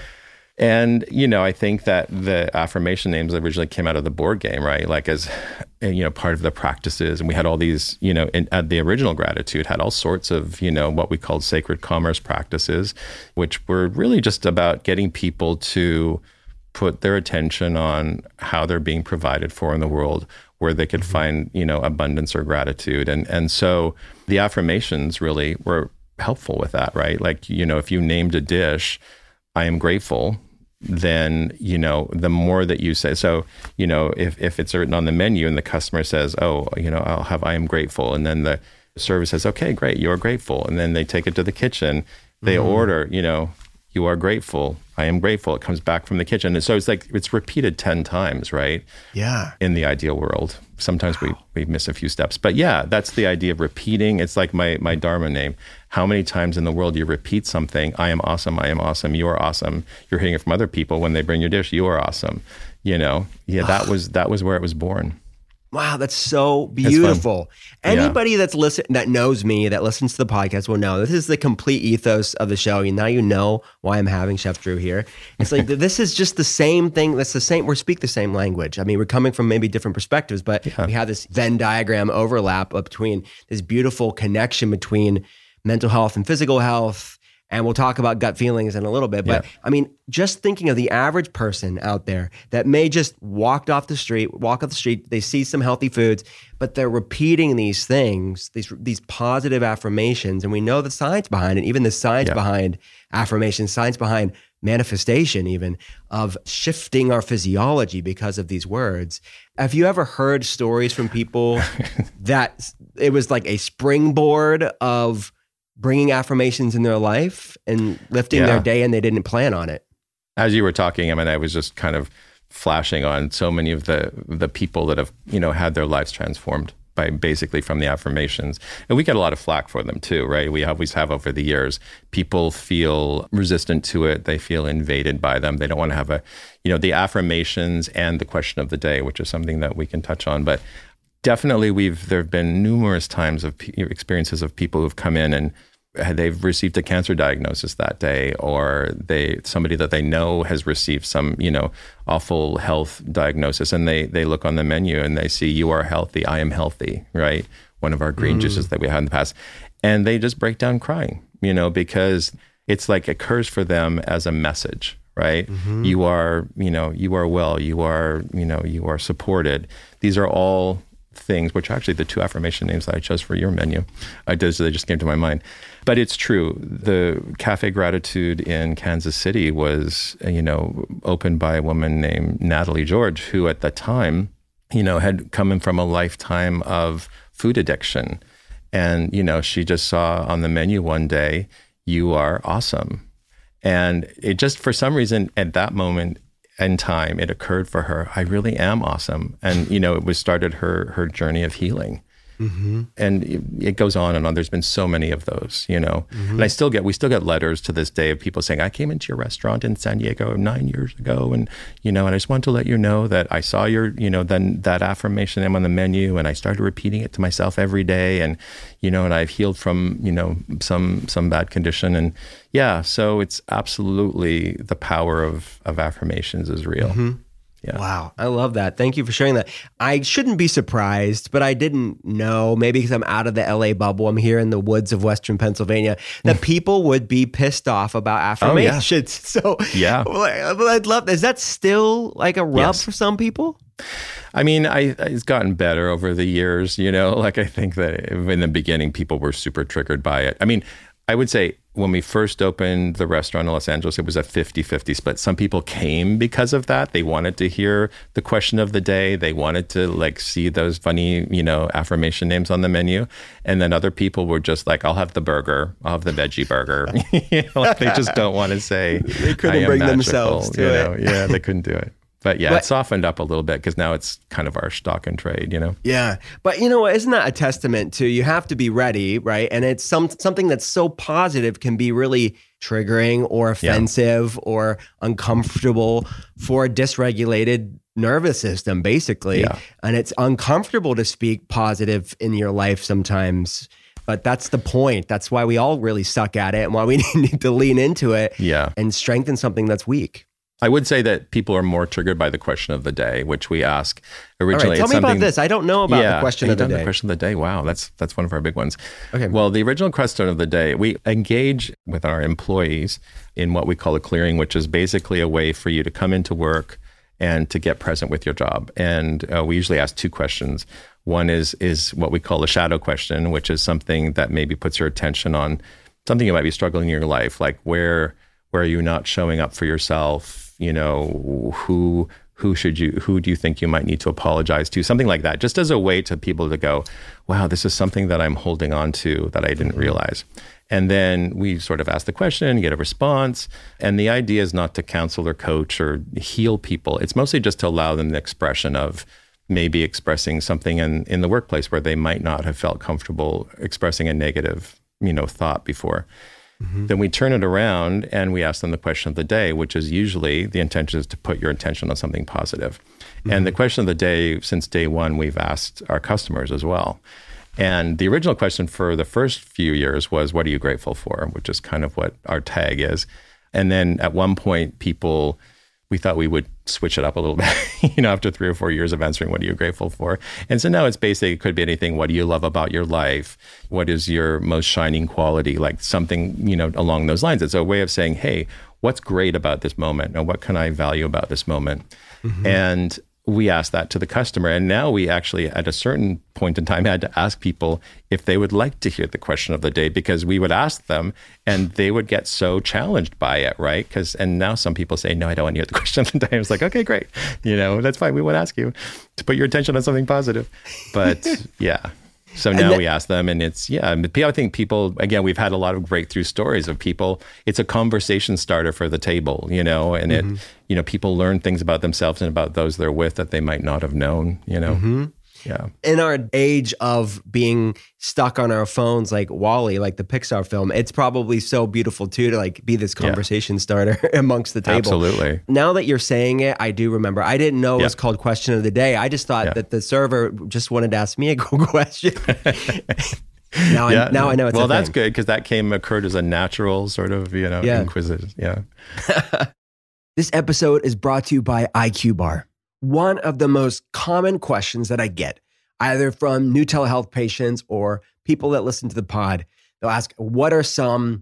And, I think that the affirmation names originally came out of the board game, right? Like as, part of the practices. And we had all these, at the original Gratitude had all sorts of, what we called sacred commerce practices, which were really just about getting people to put their attention on how they're being provided for in the world, where they could find, abundance or gratitude. And so the affirmations really were helpful with that, right? Like, if you named a dish, I am grateful, then, the more that you say, so, if it's written on the menu and the customer says, oh, I'll have, I am grateful. And then The server says, okay, great, you're grateful. And then they take it to the kitchen. They order, you are grateful. I am grateful. It comes back from the kitchen. And so it's like, it's repeated 10 times, right? Yeah. In the ideal world. Sometimes we miss a few steps. But yeah, that's the idea of repeating. It's like my Dharma name. How many times in the world you repeat something? I am awesome. I am awesome. You are awesome. You're hearing it from other people when they bring your dish. You are awesome. That was where it was born. Wow, that's so beautiful. Anybody that's that knows me, that listens to the podcast will know this is the complete ethos of the show. Now you know why I'm having Chef Drew here. It's like, this is just the same thing. That's the same. We speak the same language. I mean, we're coming from maybe different perspectives, but we have this Venn diagram overlap between this beautiful connection between mental health and physical health. And we'll talk about gut feelings in a little bit. But I mean, just thinking of the average person out there that may just walk off the street, they see some healthy foods, but they're repeating these things, these positive affirmations. And we know the science behind it, even the science behind affirmation, science behind manifestation even, of shifting our physiology because of these words. Have you ever heard stories from people that it was like a springboard of bringing affirmations in their life and lifting their day, and they didn't plan on it? As you were talking, I was just kind of flashing on so many of the people that have, had their lives transformed by basically from the affirmations. And we get a lot of flack for them too, right? We always have over the years. People feel resistant to it. They feel invaded by them. They don't want to have the affirmations and the question of the day, which is something that we can touch on. But definitely there have been numerous times of experiences of people who've come in and they've received a cancer diagnosis that day, or somebody that they know has received some, awful health diagnosis, and they look on the menu and they see, you are healthy, I am healthy, right? One of our green juices that we had in the past. And they just break down crying, because it's like it occurs for them as a message, right? You are, you are well, you are supported. These are all things, which are actually the 2 affirmation names that I chose for your menu. They just came to my mind. But it's true. The Cafe Gratitude in Kansas City was, opened by a woman named Natalie George, who at the time, had come in from a lifetime of food addiction. And, she just saw on the menu one day, you are awesome. And it just, for some reason, at that moment in time, it occurred for her, I really am awesome. And, it started her journey of healing. And it goes on and on. There's been so many of those, and we still get letters to this day of people saying, I came into your restaurant in San Diego 9 years ago. And, and I just want to let you know that I saw your, then that affirmation on the menu, and I started repeating it to myself every day. And, and I've healed from, some bad condition. And so it's absolutely the power of affirmations is real. Yeah. Wow. I love that. Thank you for sharing that. I shouldn't be surprised, but I didn't know, maybe because I'm out of the LA bubble, I'm here in the woods of Western Pennsylvania, that people would be pissed off about affirmations. Oh, yeah. So I'd love, is that still like a rub for some people? I mean, it's gotten better over the years, I think that in the beginning, people were super triggered by it. I mean, I would say when we first opened the restaurant in Los Angeles, it was a 50-50 split. Some people came because of that. They wanted to hear the question of the day. They wanted to see those funny, affirmation names on the menu. And then other people were just like, I'll have the burger. I'll have the veggie burger. They just don't want to say, they couldn't bring themselves to it. Yeah, they couldn't do it. But it softened up a little bit because now it's kind of our stock and trade, Yeah. But isn't that a testament to you have to be ready, right? And it's something that's so positive can be really triggering or offensive or uncomfortable for a dysregulated nervous system, basically. Yeah. And it's uncomfortable to speak positive in your life sometimes. But that's the point. That's why we all really suck at it and why we need to lean into it and strengthen something that's weak. I would say that people are more triggered by the question of the day, which we ask originally. All right, tell me about this. I don't know about the question of the day. The question of the day. Wow, that's one of our big ones. Okay. Well, the original question of the day, we engage with our employees in what we call a clearing, which is basically a way for you to come into work and to get present with your job. And we usually ask 2 questions. One is what we call a shadow question, which is something that maybe puts your attention on something you might be struggling in your life, like where are you not showing up for yourself? Who who do you think you might need to apologize to? Something like that, just as a way to people to go, wow, this is something that I'm holding on to that I didn't realize. And then we sort of ask the question, get a response. And the idea is not to counsel or coach or heal people. It's mostly just to allow them the expression of maybe expressing something in the workplace where they might not have felt comfortable expressing a negative, thought before. Then we turn it around and we ask them the question of the day, which is usually the intention is to put your attention on something positive. And the question of the day, since day one, we've asked our customers as well. And the original question for the first few years was, what are you grateful for? Which is kind of what our tag is. And then at one point, we thought we would switch it up a little bit, after 3 or 4 years of answering, what are you grateful for? And so now it's basically, it could be anything. What do you love about your life? What is your most shining quality? Like something, along those lines. It's a way of saying, hey, what's great about this moment? And what can I value about this moment? And we asked that to the customer. And now we actually, at a certain point in time, had to ask people if they would like to hear the question of the day, because we would ask them and they would get so challenged by it, right? And now some people say, no, I don't want to hear the question of the day. It's like, okay, great. That's fine. We won't ask you to put your attention on something positive. But yeah. So now we ask them, and I think people, again, we've had a lot of breakthrough stories of people. It's a conversation starter for the table, and it, people learn things about themselves and about those they're with that they might not have known, Yeah. In our age of being stuck on our phones like WALL-E, like the Pixar film, it's probably so beautiful too to like be this conversation starter amongst the table. Absolutely. Now that you're saying it, I do remember. I didn't know it was called Question of the Day. I just thought that the server just wanted to ask me a question. Now I know it's well, that's good because that occurred as a natural sort of, inquisitive. Yeah. This episode is brought to you by IQ Bar. One of the most common questions that I get, either from new telehealth patients or people that listen to the pod, they'll ask, what are some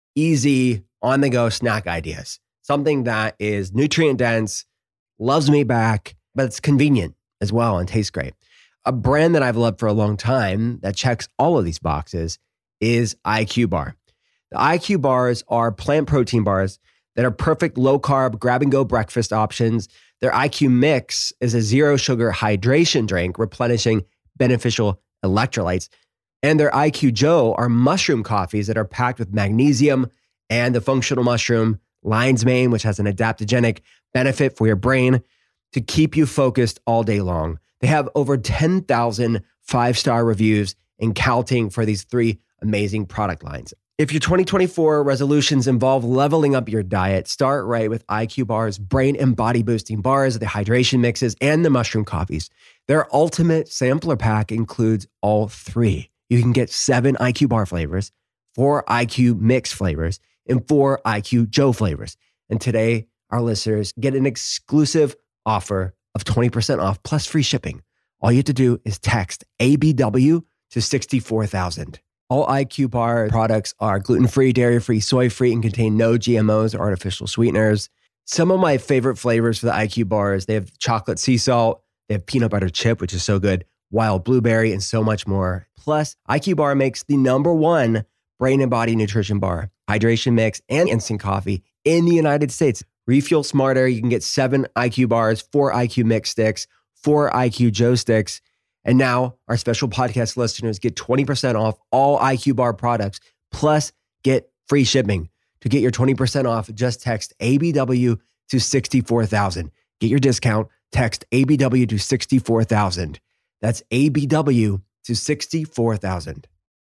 easy on-the-go snack ideas? Something that is nutrient-dense, loves me back, but it's convenient as well and tastes great. A brand that I've loved for a long time that checks all of these boxes is IQ Bar. The IQ Bars are plant protein bars that are perfect low-carb, grab-and-go breakfast options. Their IQ Mix is a zero-sugar hydration drink replenishing beneficial electrolytes. And their IQ Joe are mushroom coffees that are packed with magnesium and the functional mushroom lion's mane, which has an adaptogenic benefit for your brain to keep you focused all day long. They have over 10,000 5-star reviews and counting for these 3 amazing product lines. If your 2024 resolutions involve leveling up your diet, start right with IQ Bar's brain and body boosting bars, the hydration mixes, and the mushroom coffees. Their ultimate sampler pack includes all 3. You can get 7 IQ Bar flavors, 4 IQ Mix flavors, and 4 IQ Joe flavors. And today, our listeners get an exclusive offer of 20% off plus free shipping. All you have to do is text ABW to 64,000. All IQ Bar products are gluten-free, dairy-free, soy-free, and contain no GMOs or artificial sweeteners. Some of my favorite flavors for the IQ Bars, they have chocolate sea salt, they have peanut butter chip, which is so good, wild blueberry, and so much more. Plus, IQ Bar makes the #1 brain and body nutrition bar, hydration mix, and instant coffee in the United States. Refuel smarter. You can get 7 IQ Bars, 4 IQ Mix sticks, 4 IQ Joe sticks. And now our special podcast listeners get 20% off all IQ Bar products, plus get free shipping. To get your 20% off, just text ABW to 64,000. Get your discount, text ABW to 64,000. That's ABW to 64,000.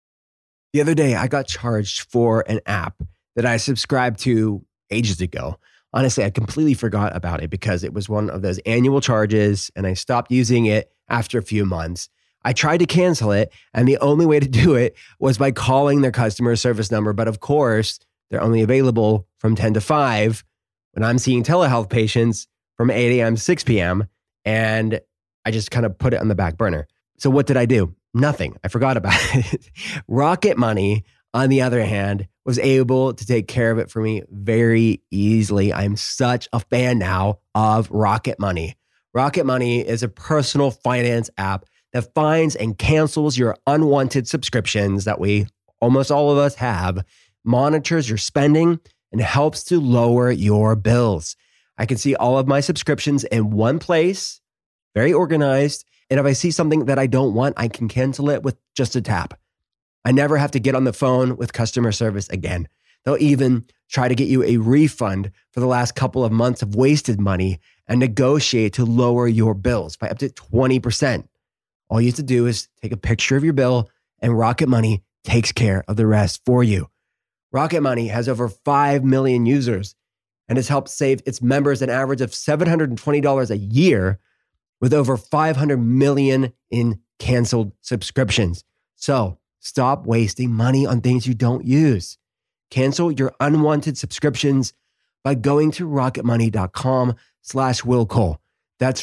The other day, I got charged for an app that I subscribed to ages ago. Honestly, I completely forgot about it because it was one of those annual charges and I stopped using it after a few months. I tried to cancel it and the only way to do it was by calling their customer service number. But of course, they're only available from 10 to 5 when I'm seeing telehealth patients from 8 a.m. to 6 p.m. And I just kind of put it on the back burner. So what did I do? Nothing. I forgot about it. Rocket Money, on the other hand, was able to take care of it for me very easily. I'm such a fan now of Rocket Money. Rocket Money is a personal finance app that finds and cancels your unwanted subscriptions that almost all of us have, monitors your spending, and helps to lower your bills. I can see all of my subscriptions in one place, very organized. And if I see something that I don't want, I can cancel it with just a tap. I never have to get on the phone with customer service again. They'll even try to get you a refund for the last couple of months of wasted money and negotiate to lower your bills by up to 20%. All you have to do is take a picture of your bill, and Rocket Money takes care of the rest for you. Rocket Money has over 5 million users and has helped save its members an average of $720 a year with over 500 million in canceled subscriptions. So stop wasting money on things you don't use. Cancel your unwanted subscriptions by going to rocketmoney.com/willcole. That's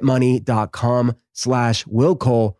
rocketmoney.com/willcole.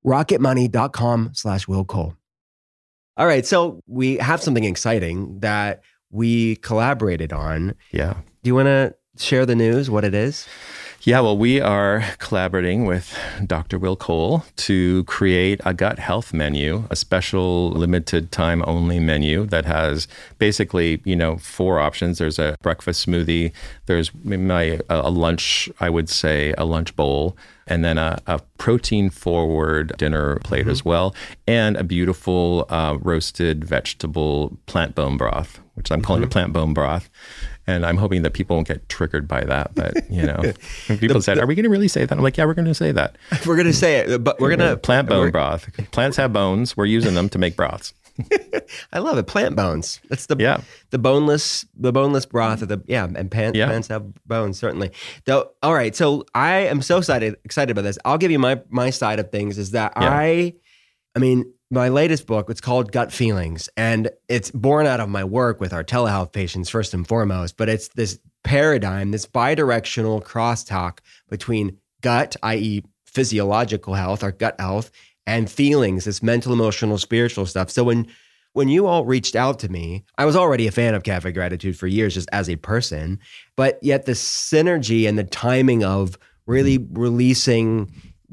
rocketmoney.com/willcole. All right, so we have something exciting that we collaborated on. Yeah. Do you want to share the news, what it is? Yeah, well, we are collaborating with Dr. Will Cole to create a gut health menu, a special limited time only menu that has basically, 4 options. There's a breakfast smoothie, there's a lunch, I would say a lunch bowl, and then a protein forward dinner plate as well, and a beautiful roasted vegetable plant bone broth, which I'm calling a plant bone broth. And I'm hoping that people won't get triggered by that. But, people said, are we going to really say that? I'm like, yeah, we're going to say that. We're going to say it, but we're going to... Plant bone broth. Plants have bones. We're using them to make broths. I love it. Plant bones. That's the boneless broth of plants have bones, certainly. Though, all right. So I am so excited about this. I'll give you my side of things is that my latest book, it's called Gut Feelings, and it's born out of my work with our telehealth patients first and foremost, but it's this paradigm, this bidirectional crosstalk between gut, i.e. physiological health, our gut health, and feelings, this mental, emotional, spiritual stuff. So when you all reached out to me, I was already a fan of Cafe Gratitude for years just as a person, but yet the synergy and the timing of really releasing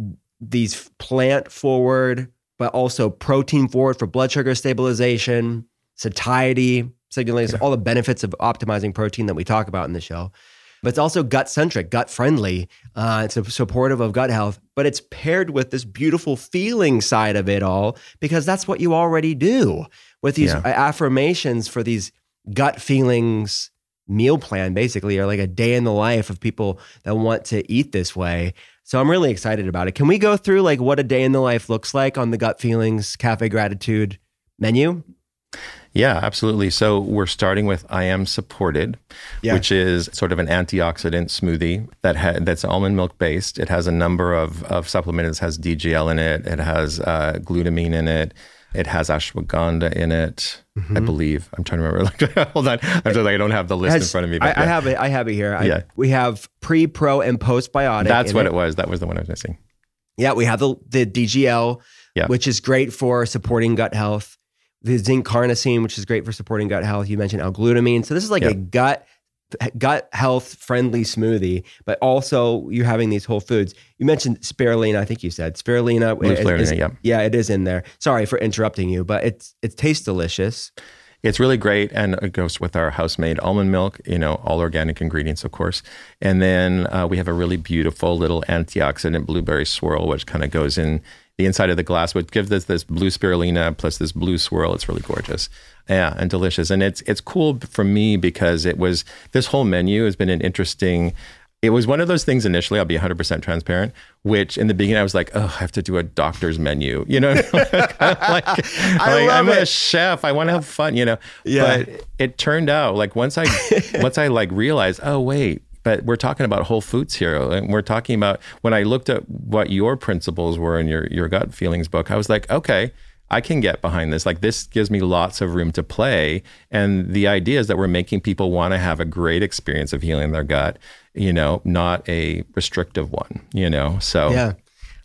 these plant forward but also protein forward for blood sugar stabilization, satiety, signaling, all the benefits of optimizing protein that we talk about in the show. But it's also gut-centric, gut-friendly. It's supportive of gut health, but it's paired with this beautiful feeling side of it all because that's what you already do with these affirmations for these gut feelings meal plan, basically, or like a day in the life of people that want to eat this way. So I'm really excited about it. Can we go through like what a day in the life looks like on the Gut Feelings Cafe Gratitude menu? Yeah, absolutely. So we're starting with I Am Supported, which is sort of an antioxidant smoothie that's almond milk based. It has a number of supplements. It has DGL in it. It has glutamine in it. It has ashwagandha in it, I believe. I'm trying to remember. Hold on. I don't have the list in front of me. But I have it here. We have pre, pro, and postbiotic. That's what it was. That was the one I was missing. Yeah, we have the DGL, which is great for supporting gut health. The zinc carnosine, which is great for supporting gut health. You mentioned L-glutamine. So this is like a gut health friendly smoothie, but also you're having these whole foods. You mentioned spirulina. I think you said spirulina. It is in there. Sorry for interrupting you, but it tastes delicious. It's really great, and it goes with our house-made almond milk, all organic ingredients, of course. And then we have a really beautiful little antioxidant blueberry swirl, which kind of goes in the inside of the glass, which gives us this blue spirulina plus this blue swirl. It's really gorgeous. Yeah, and delicious. And it's cool for me because this whole menu has been it was one of those things initially, I'll be 100% transparent, which in the beginning I was like, oh, I have to do a doctor's menu, I'm a chef, I want to have fun, But it turned out like once I like realized, oh wait, but we're talking about whole foods here. And we're talking about, when I looked at what your principles were in your Gut Feelings book, I was like, okay, I can get behind this. Like, this gives me lots of room to play. And the idea is that we're making people want to have a great experience of healing their gut, not a restrictive one, so. Yeah.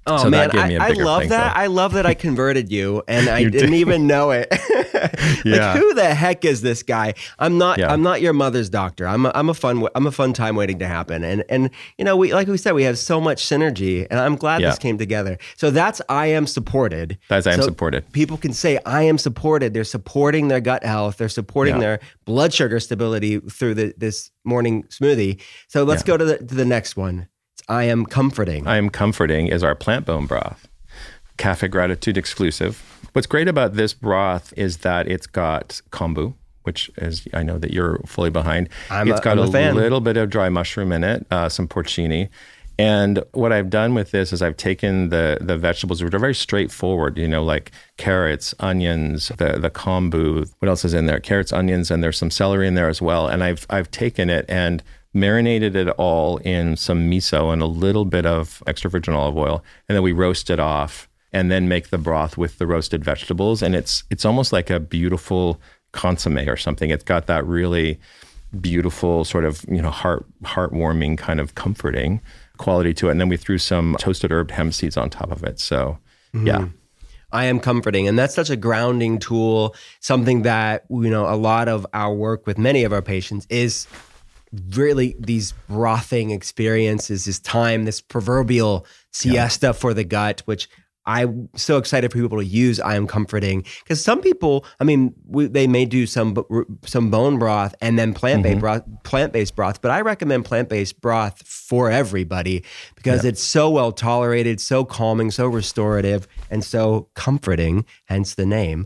Oh so man, that gave me a I bigger love playing that. field. I love that I converted you, and I didn't even know it. Yeah. Who the heck is this guy? I'm not. Yeah. I'm not your mother's doctor. I'm a fun time waiting to happen. And like we said, we have so much synergy, and I'm glad this came together. So that's I Am Supported. That's I Am So Supported. People can say I am supported. They're supporting their gut health. They're supporting their blood sugar stability through this morning smoothie. So let's go to the next one. It's I Am Comforting. I Am Comforting is our plant bone broth. Cafe Gratitude exclusive. What's great about this broth is that it's got kombu, which is, I know that you're fully behind. It's got a fan. little bit of dry mushroom in it, some porcini. And what I've done with this is I've taken the vegetables, which are very straightforward, like carrots, onions, the kombu. What else is in there? Carrots, onions, and there's some celery in there as well. And I've taken it and marinated it all in some miso and a little bit of extra virgin olive oil. And then we roast it off and then make the broth with the roasted vegetables. And it's almost like a beautiful consomme or something. It's got that really beautiful sort of, heartwarming kind of comforting quality to it. And then we threw some toasted herb hemp seeds on top of it. So yeah. I Am Comforting. And that's such a grounding tool, something that, a lot of our work with many of our patients is really these brothing experiences, this time, this proverbial siesta for the gut, which I'm so excited for people to use I Am Comforting, because some people, they may do some bone broth and then plant-based broth, but I recommend plant-based broth for everybody because it's so well tolerated, so calming, so restorative, and so comforting, hence the name.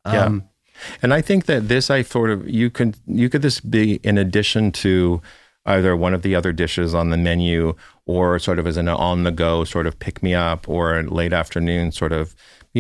And I think that this, you could this be in addition to either one of the other dishes on the menu, or sort of as an on-the-go sort of pick-me-up, or late afternoon sort of,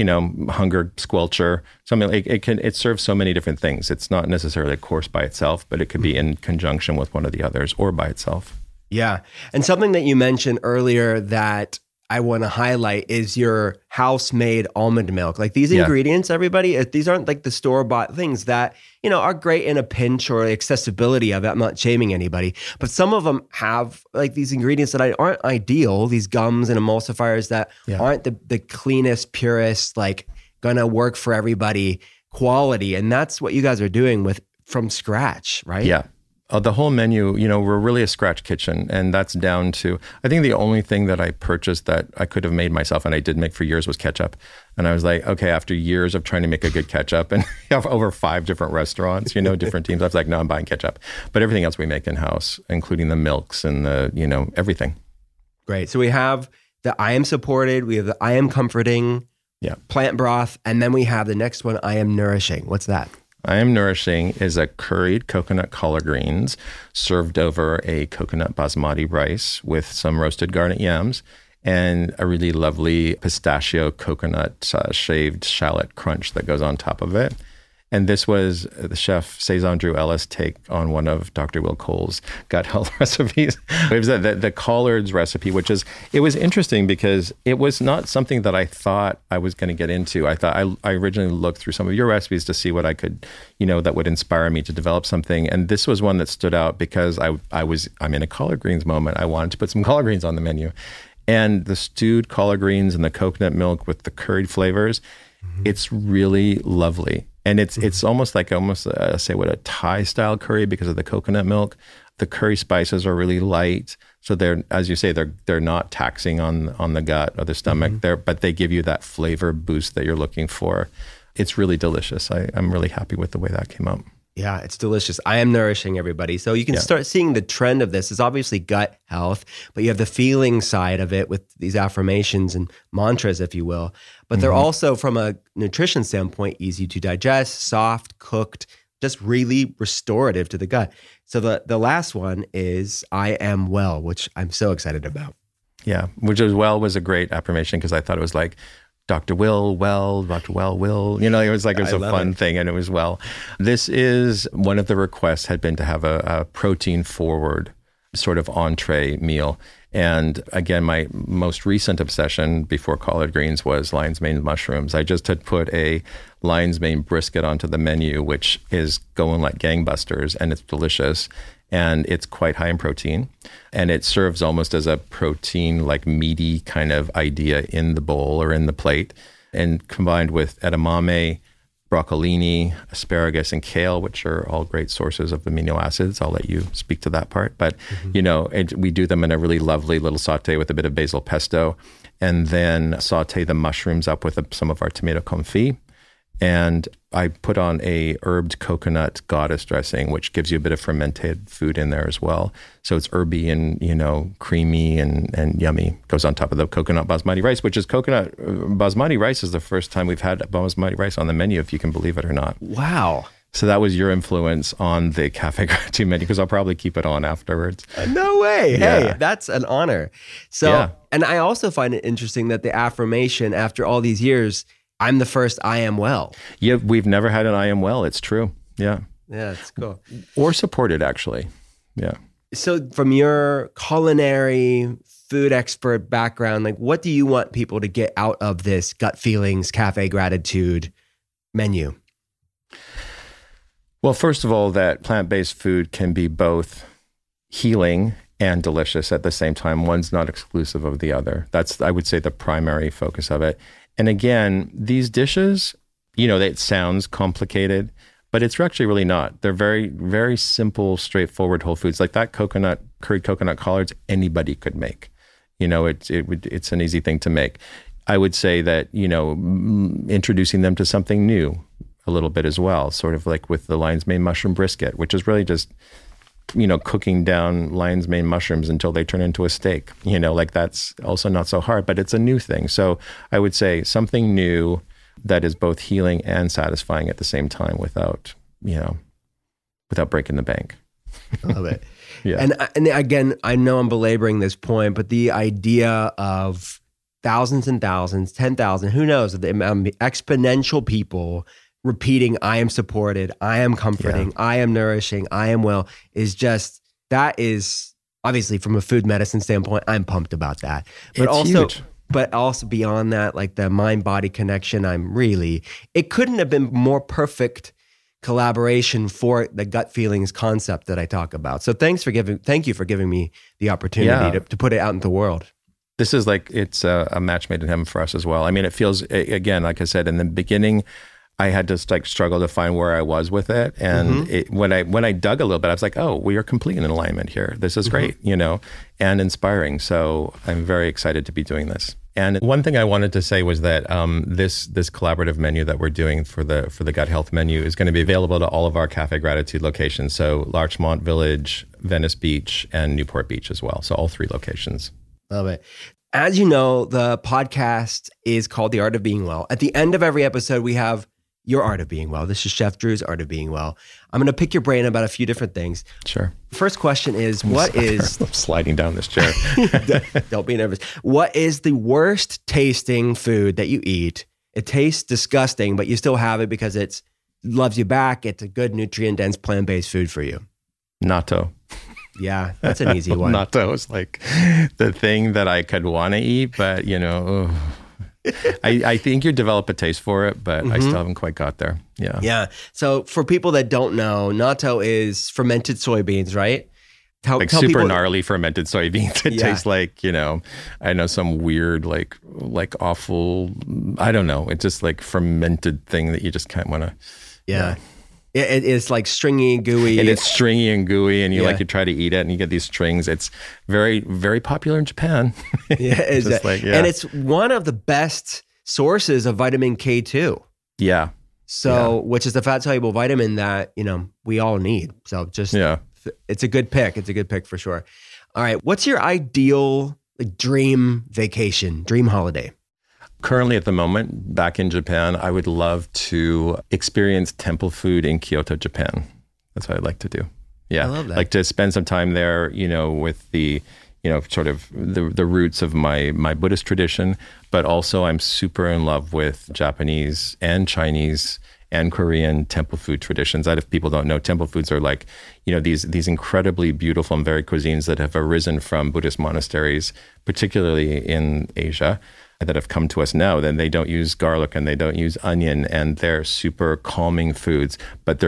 hunger squelcher. Something like it serves so many different things. It's not necessarily a course by itself, but it could be in conjunction with one of the others or by itself. Yeah. And something that you mentioned earlier that I want to highlight is your house-made almond milk. Like these ingredients, everybody, these aren't like the store-bought things that, are great in a pinch or accessibility of it. I'm not shaming anybody, but some of them have like these ingredients that aren't ideal, these gums and emulsifiers that aren't the cleanest, purest, like gonna work for everybody quality. And that's what you guys are doing from scratch, right? Yeah. The whole menu, we're really a scratch kitchen, and that's down to, I think the only thing that I purchased that I could have made myself, and I did make for years, was ketchup. And I was like, okay, after years of trying to make a good ketchup and have over 5 different restaurants, different teams, I was like, no, I'm buying ketchup. But everything else we make in-house, including the milks and the, everything. Great. So we have the I Am Supported, we have the I Am Comforting, plant broth, and then we have the next one, I Am Nourishing. What's that? I Am Nourishing is a curried coconut collard greens served over a coconut basmati rice with some roasted garnet yams and a really lovely pistachio coconut shaved shallot crunch that goes on top of it. And this was the chef Cezanne Drew Ellis take on one of Dr. Will Cole's gut health recipes. It was the collards recipe, it was interesting because it was not something that I thought I was going to get into. I thought I originally looked through some of your recipes to see what I could, that would inspire me to develop something. And this was one that stood out because I'm in a collard greens moment. I wanted to put some collard greens on the menu. And the stewed collard greens and the coconut milk with the curried flavors, it's really lovely. And it's almost like say a Thai style curry because of the coconut milk. The curry spices are really light, so they're, as you say, they're not taxing on the gut or the stomach. But they give you that flavor boost that you're looking for. It's really delicious. I'm really happy with the way that came out. Yeah, it's delicious. I Am Nourishing, everybody. So you can start seeing the trend of this. It's obviously gut health, but you have the feeling side of it with these affirmations and mantras, if you will. But they're also, from a nutrition standpoint, easy to digest, soft, cooked, just really restorative to the gut. So the last one is I Am Well, which I'm so excited about. Yeah, which was a great affirmation because I thought it was like, Dr. Will, Dr. Well, Will. It was like, it was a fun thing, and it was well. This is, one of the requests had been to have a protein forward sort of entree meal. And again, my most recent obsession before collard greens was lion's mane mushrooms. I just had put a lion's mane brisket onto the menu, which is going like gangbusters, and it's delicious. and it's quite high in protein. And it serves almost as a protein, like meaty kind of idea in the bowl or in the plate. And combined with edamame, broccolini, asparagus, and kale, which are all great sources of amino acids. I'll let you speak to that part. But, we do them in a really lovely little saute with a bit of basil pesto, and then saute the mushrooms up with some of our tomato confit. And I put on a herbed coconut goddess dressing, which gives you a bit of fermented food in there as well. So it's herby and, creamy and yummy. Goes on top of the coconut basmati rice, which is basmati rice is the first time we've had basmati rice on the menu, if you can believe it or not. Wow. So that was your influence on the Cafe Gratitude menu, because I'll probably keep it on afterwards. No way. Yeah. Hey, that's an honor. So, And I also find it interesting that the affirmation after all these years, I'm the first I am well. Yeah, we've never had an I am well. It's true. Yeah. Yeah, that's cool. Or supported, actually. Yeah. So from your culinary food expert background, like what do you want people to get out of this Gut Feelings Cafe Gratitude menu? Well, first of all, that plant-based food can be both healing and delicious at the same time. One's not exclusive of the other. That's, I would say, the primary focus of it. And again, these dishes, it sounds complicated, but it's actually really not. They're very, very simple, straightforward whole foods. Like that curried coconut collards, anybody could make. It's an easy thing to make. I would say that, introducing them to something new a little bit as well, sort of like with the lion's mane mushroom brisket, which is really just, cooking down lion's mane mushrooms until they turn into a steak. That's also not so hard, but it's a new thing. So I would say something new that is both healing and satisfying at the same time without breaking the bank. I love it. Yeah. And again, I know I'm belaboring this point, but the idea of thousands and thousands, 10,000, who knows, the exponential people repeating, I am supported, I am comforting, I am nourishing, I am well, that is obviously from a food medicine standpoint, I'm pumped about that. But it's also huge. But also beyond that, like the mind-body connection, it couldn't have been more perfect collaboration for the Gut Feelings concept that I talk about. So thank you for giving me the opportunity to put it out in the world. This is it's a match made in heaven for us as well. I mean, it feels, again, like I said, in the beginning, I had to struggle to find where I was with it. And when I dug a little bit, I was like, oh, we are completely in alignment here. This is great, and inspiring. So I'm very excited to be doing this. And one thing I wanted to say was that this collaborative menu that we're doing for the gut health menu is going to be available to all of our Cafe Gratitude locations. So Larchmont Village, Venice Beach, and Newport Beach as well. So all 3 locations. Love it. As you know, the podcast is called The Art of Being Well. At the end of every episode, we have Your Art of Being Well. This is Chef Drew's Art of Being Well. I'm going to pick your brain about a few different things. Sure. First question is, I'm sliding down this chair. Don't be nervous. What is the worst tasting food that you eat? It tastes disgusting, but you still have it because it loves you back. It's a good nutrient-dense plant-based food for you. Natto. Yeah, that's an easy one. Natto is like the thing that I could want to eat, but I think you develop a taste for it, but I still haven't quite got there. Yeah. Yeah. So for people that don't know, natto is fermented soybeans, right? Tell super people, gnarly fermented soybeans. It tastes like, I know some weird, like awful, I don't know. It's just like fermented thing that you just kind of want to. Yeah. It is like stringy, gooey. And it's stringy and gooey, and you try to eat it, and you get these strings. It's very, very popular in Japan. Yeah, and it's one of the best sources of vitamin K2. Yeah. So, which is the fat soluble vitamin that we all need. So it's a good pick. It's a good pick for sure. All right, what's your ideal dream vacation, dream holiday? Currently, at the moment, back in Japan, I would love to experience temple food in Kyoto, Japan. That's what I'd like to do. Yeah, I love that. Like to spend some time there, with the, sort of the roots of my Buddhist tradition. But also, I'm super in love with Japanese and Chinese and Korean temple food traditions. That if people don't know, temple foods are like, these incredibly beautiful and varied cuisines that have arisen from Buddhist monasteries, particularly in Asia, that have come to us now. Then they don't use garlic and they don't use onion, and they're super calming foods, but they're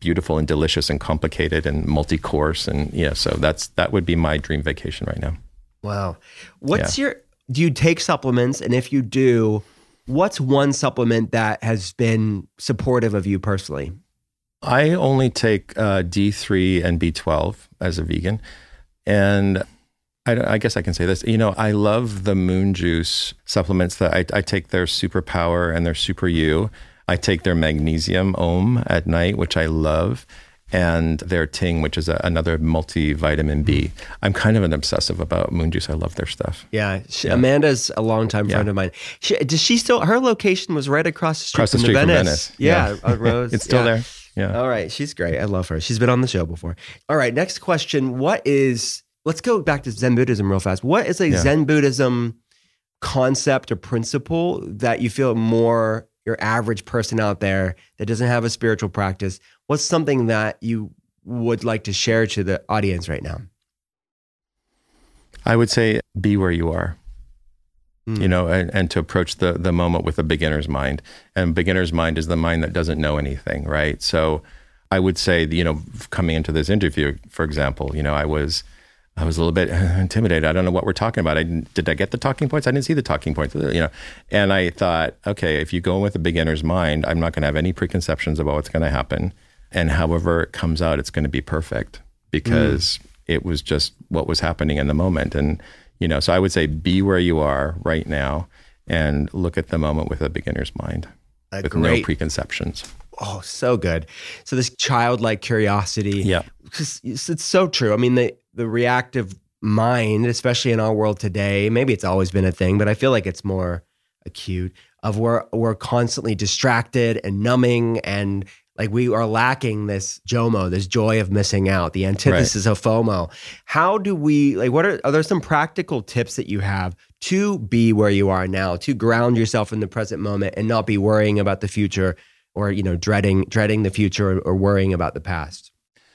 beautiful and delicious and complicated and multi-course. And so that would be my dream vacation right now. Wow. Do you take supplements? And if you do, what's one supplement that has been supportive of you personally? I only take D3 and B12 as a vegan. And I guess I can say this, I love the Moon Juice supplements that I take their Superpower and their Super U. I take their Magnesium Om at night, which I love, and their Ting, which is another multivitamin B. I'm kind of an obsessive about Moon Juice. I love their stuff. Yeah. Amanda's a longtime friend of mine. Does she still, her location was right across the street from Venice. Yeah. On Rose. It's still there. Yeah. All right. She's great. I love her. She's been on the show before. All right. Next question. Let's go back to Zen Buddhism real fast. What is a Zen Buddhism concept or principle that you feel more your average person out there that doesn't have a spiritual practice? What's something that you would like to share to the audience right now? I would say be where you are, and to approach the moment with a beginner's mind. And beginner's mind is the mind that doesn't know anything, right? So I would say, coming into this interview, for example, I was a little bit intimidated. I don't know what we're talking about. Did I get the talking points? I didn't see the talking points, And I thought, okay, if you go in with a beginner's mind, I'm not going to have any preconceptions about what's going to happen. And however it comes out, it's going to be perfect because it was just what was happening in the moment. And, so I would say be where you are right now and look at the moment with a beginner's mind with no preconceptions. Oh, so good. So this childlike curiosity. Yeah. It's so true. I mean, the reactive mind, especially in our world today, maybe it's always been a thing, but I feel like it's more acute of we're constantly distracted and numbing, and like we are lacking this JOMO, this joy of missing out, the antithesis of FOMO. How do we, are there some practical tips that you have to be where you are now, to ground yourself in the present moment and not be worrying about the future or, dreading the future or worrying about the past?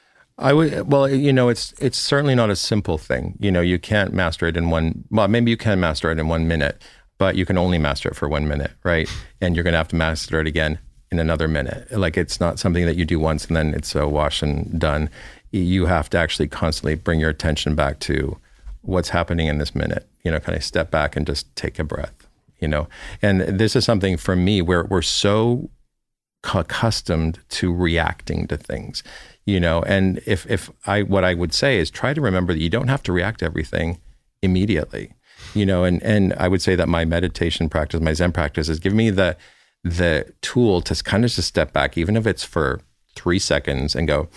It's certainly not a simple thing. You can't master it maybe you can master it in 1 minute, but you can only master it for 1 minute, right? And you're going to have to master it again in another minute. It's not something that you do once and then it's a wash and done. You have to actually constantly bring your attention back to what's happening in this minute, kind of step back and just take a breath, And this is something for me where we're so accustomed to reacting to things. And what I would say is try to remember that you don't have to react to everything immediately, and I would say that my meditation practice, my Zen practice has given me the tool to kind of just step back, even if it's for 3 seconds and go,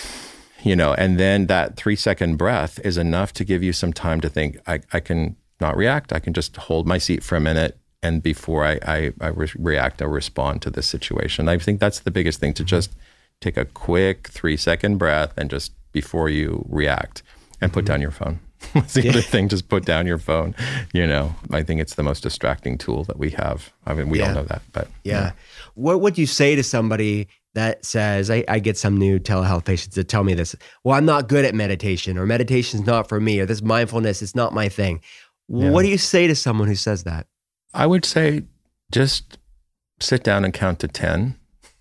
and then that 3-second breath is enough to give you some time to think, I can not react. I can just hold my seat for a minute. And before I react or respond to this situation, I think that's the biggest thing, to just take a quick 3-second breath and just before you react and put down your phone. That's the other thing, just put down your phone. I think it's the most distracting tool that we have. I mean, we all know that, but. Yeah. What would you say to somebody that says, I get some new telehealth patients that tell me this, well, I'm not good at meditation, or meditation's not for me, or this mindfulness is not my thing. Yeah. What do you say to someone who says that? I would say just sit down and count to 10.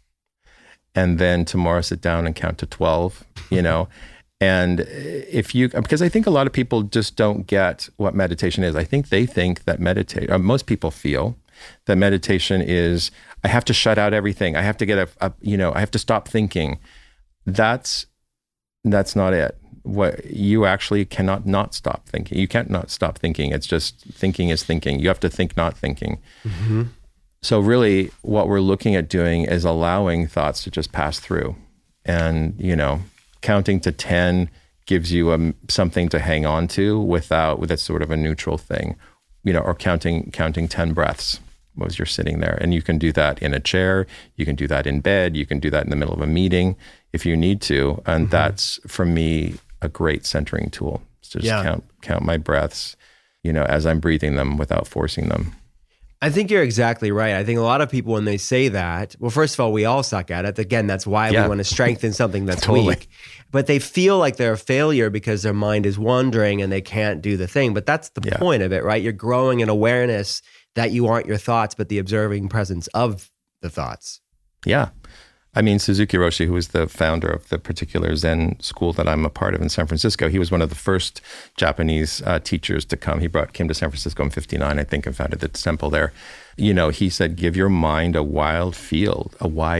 And then tomorrow sit down and count to 12, And because I think a lot of people just don't get what meditation is. I think they think that most people feel that meditation is, I have to shut out everything. I have to get I have to stop thinking. That's not it. What you actually cannot not stop thinking. You can't not stop thinking. It's just thinking is thinking. You have to think not thinking. Mm-hmm. So really what we're looking at doing is allowing thoughts to just pass through. And, counting to 10 gives you something to hang on to with a sort of a neutral thing, or counting 10 breaths as you're sitting there. And you can do that in a chair. You can do that in bed. You can do that in the middle of a meeting if you need to. And that's, for me, a great centering tool. To just count my breaths, as I'm breathing them without forcing them. I think you're exactly right. I think a lot of people, when they say that, well, first of all, we all suck at it. Again, that's why we want to strengthen something that's weak. But they feel like they're a failure because their mind is wandering and they can't do the thing. But that's the point of it, right? You're growing an awareness that you aren't your thoughts, but the observing presence of the thoughts. Yeah. I mean, Suzuki Roshi, who was the founder of the particular Zen school that I'm a part of in San Francisco, he was one of the first Japanese teachers to come. He came to San Francisco in 1959, I think, and founded the temple there. You know, he said, give your mind a wide field,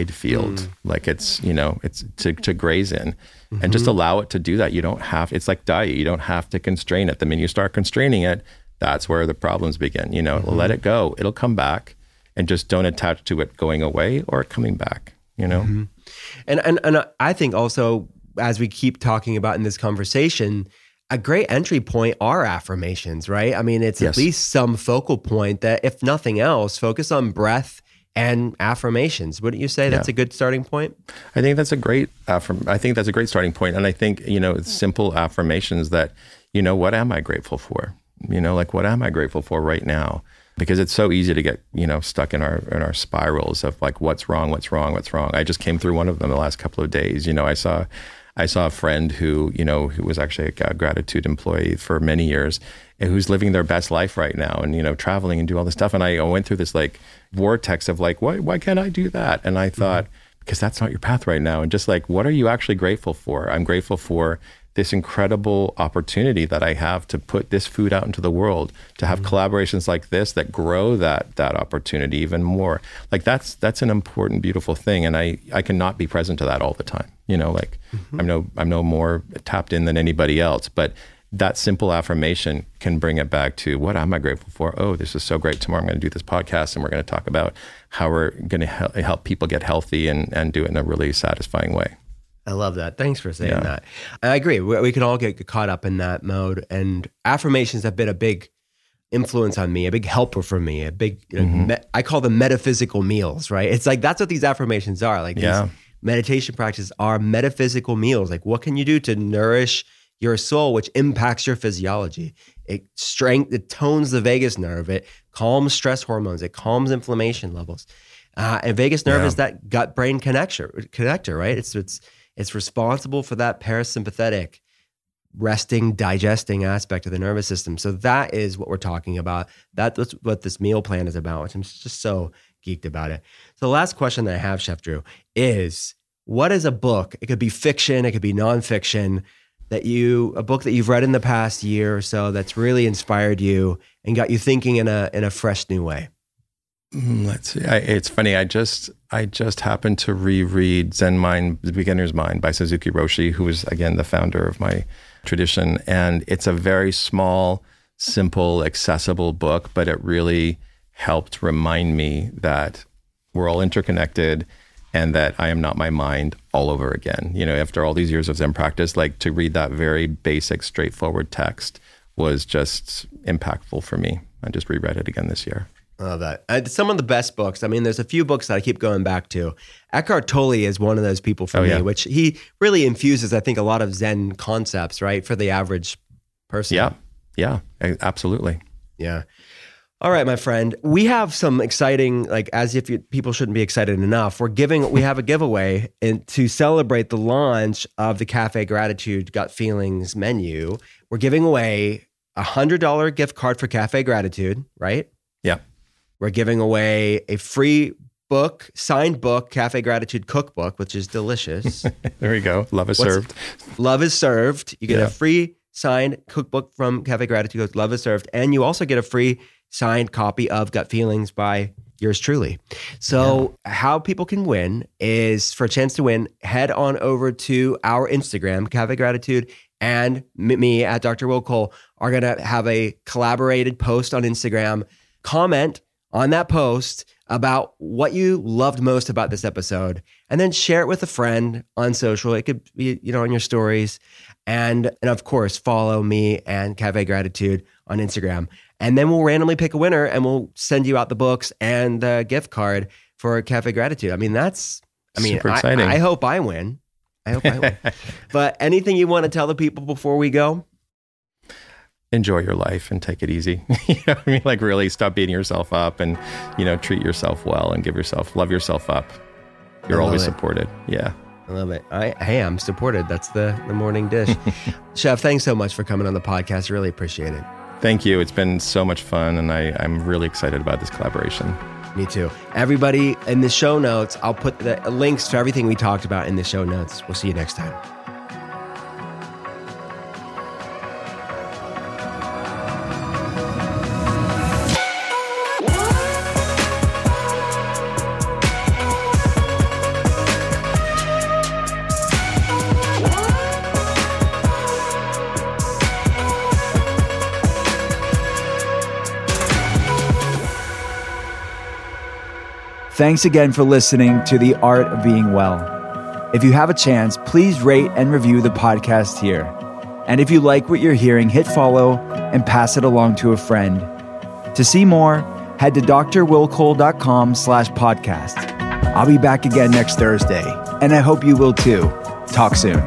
like it's, you know, it's to graze in, and just allow it to do that. You don't have, it's like diet. You don't have to constrain it. The minute you start constraining it, that's where the problems begin. You know, let it go. It'll come back, and just don't attach to it going away or coming back. You know, and I think also, as we keep talking about in this conversation, a great entry point are affirmations, right? I mean, it's at least some focal point that, if nothing else, focus on breath and affirmations. Wouldn't you say that's a good starting point? I think that's a great starting point. And I think, you know, it's simple affirmations that, you know, what am I grateful for? You know, like, what am I grateful for right now? Because it's so easy to get, you know, stuck in our spirals of like, what's wrong? I just came through one of them the last couple of days. You know, I saw a friend who was actually a gratitude employee for many years, and who's living their best life right now, and, you know, traveling and do all this stuff. And I went through this like vortex of like, why can't I do that? And I thought, because that's not your path right now. And just like, what are you actually grateful for? I'm grateful for this incredible opportunity that I have to put this food out into the world, to have collaborations like this that grow that opportunity even more. Like that's an important, beautiful thing. And I cannot be present to that all the time. You know, like I'm no more tapped in than anybody else, but that simple affirmation can bring it back to, what am I grateful for? Oh, this is so great. Tomorrow I'm going to do this podcast, and we're going to talk about how we're going to help people get healthy and do it in a really satisfying way. I love that. Thanks for saying that. I agree. We can all get caught up in that mode. And affirmations have been a big influence on me, a big helper for me, a big, I call them metaphysical meals, right? It's like, that's what these affirmations are. Like these meditation practices are metaphysical meals. Like, what can you do to nourish your soul, which impacts your physiology? It tones the vagus nerve. It calms stress hormones. It calms inflammation levels. And vagus nerve is that gut-brain connector, right? It's responsible for that parasympathetic, resting, digesting aspect of the nervous system. So that is what we're talking about. That's what this meal plan is about, which I'm just so geeked about it. So the last question that I have, Chef Drew, is what is a book? It could be fiction, it could be nonfiction, a book that you've read in the past year or so that's really inspired you and got you thinking in a fresh new way. Let's see. It's funny. I just happened to reread Zen Mind, The Beginner's Mind by Suzuki Roshi, who is, again, the founder of my tradition. And it's a very small, simple, accessible book, but it really helped remind me that we're all interconnected and that I am not my mind all over again. You know, after all these years of Zen practice, like, to read that very basic, straightforward text was just impactful for me. I just reread it again this year. I love that. Some of the best books. I mean, there's a few books that I keep going back to. Eckhart Tolle is one of those people for me, which he really infuses, I think, a lot of Zen concepts, right, for the average person. Yeah, absolutely. Yeah. All right, my friend. We have some exciting, like, as if people shouldn't be excited enough. We have a giveaway to celebrate the launch of the Cafe Gratitude Gut Feelings menu. We're giving away a $100 gift card for Cafe Gratitude, right? Yeah. We're giving away a free book, signed book, Cafe Gratitude cookbook, which is delicious. There you go. Love is served. Love is served. You get a free signed cookbook from Cafe Gratitude, Love is served. And you also get a free signed copy of Gut Feelings by yours truly. So how people can win is, for a chance to win, head on over to our Instagram, Cafe Gratitude, and me at Dr. Will Cole are going to have a collaborated post on Instagram. Comment on that post about what you loved most about this episode, and then share it with a friend on social. It could be, on your stories, and of course, follow me and Cafe Gratitude on Instagram. And then we'll randomly pick a winner, and we'll send you out the books and the gift card for Cafe Gratitude. I mean, super exciting. I hope I win. But anything you want to tell the people before we go? Enjoy your life and take it easy. You know what I mean? Like, really stop beating yourself up, and, treat yourself well and love yourself up. You're always supported. Yeah. I love it. I'm supported. That's the morning dish. Chef, thanks so much for coming on the podcast. Really appreciate it. Thank you. It's been so much fun, and I'm really excited about this collaboration. Me too. Everybody, in the show notes, I'll put the links to everything we talked about in the show notes. We'll see you next time. Thanks again for listening to The Art of Being Well. If you have a chance, please rate and review the podcast here. And if you like what you're hearing, hit follow and pass it along to a friend. To see more, head to drwillcole.com/podcast. I'll be back again next Thursday, and I hope you will too. Talk soon.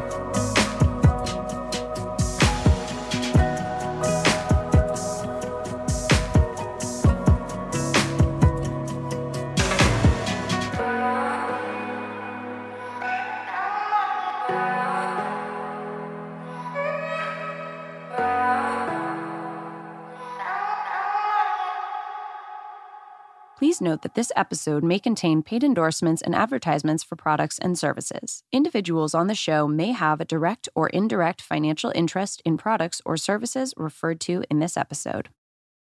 Please note that this episode may contain paid endorsements and advertisements for products and services. Individuals on the show may have a direct or indirect financial interest in products or services referred to in this episode.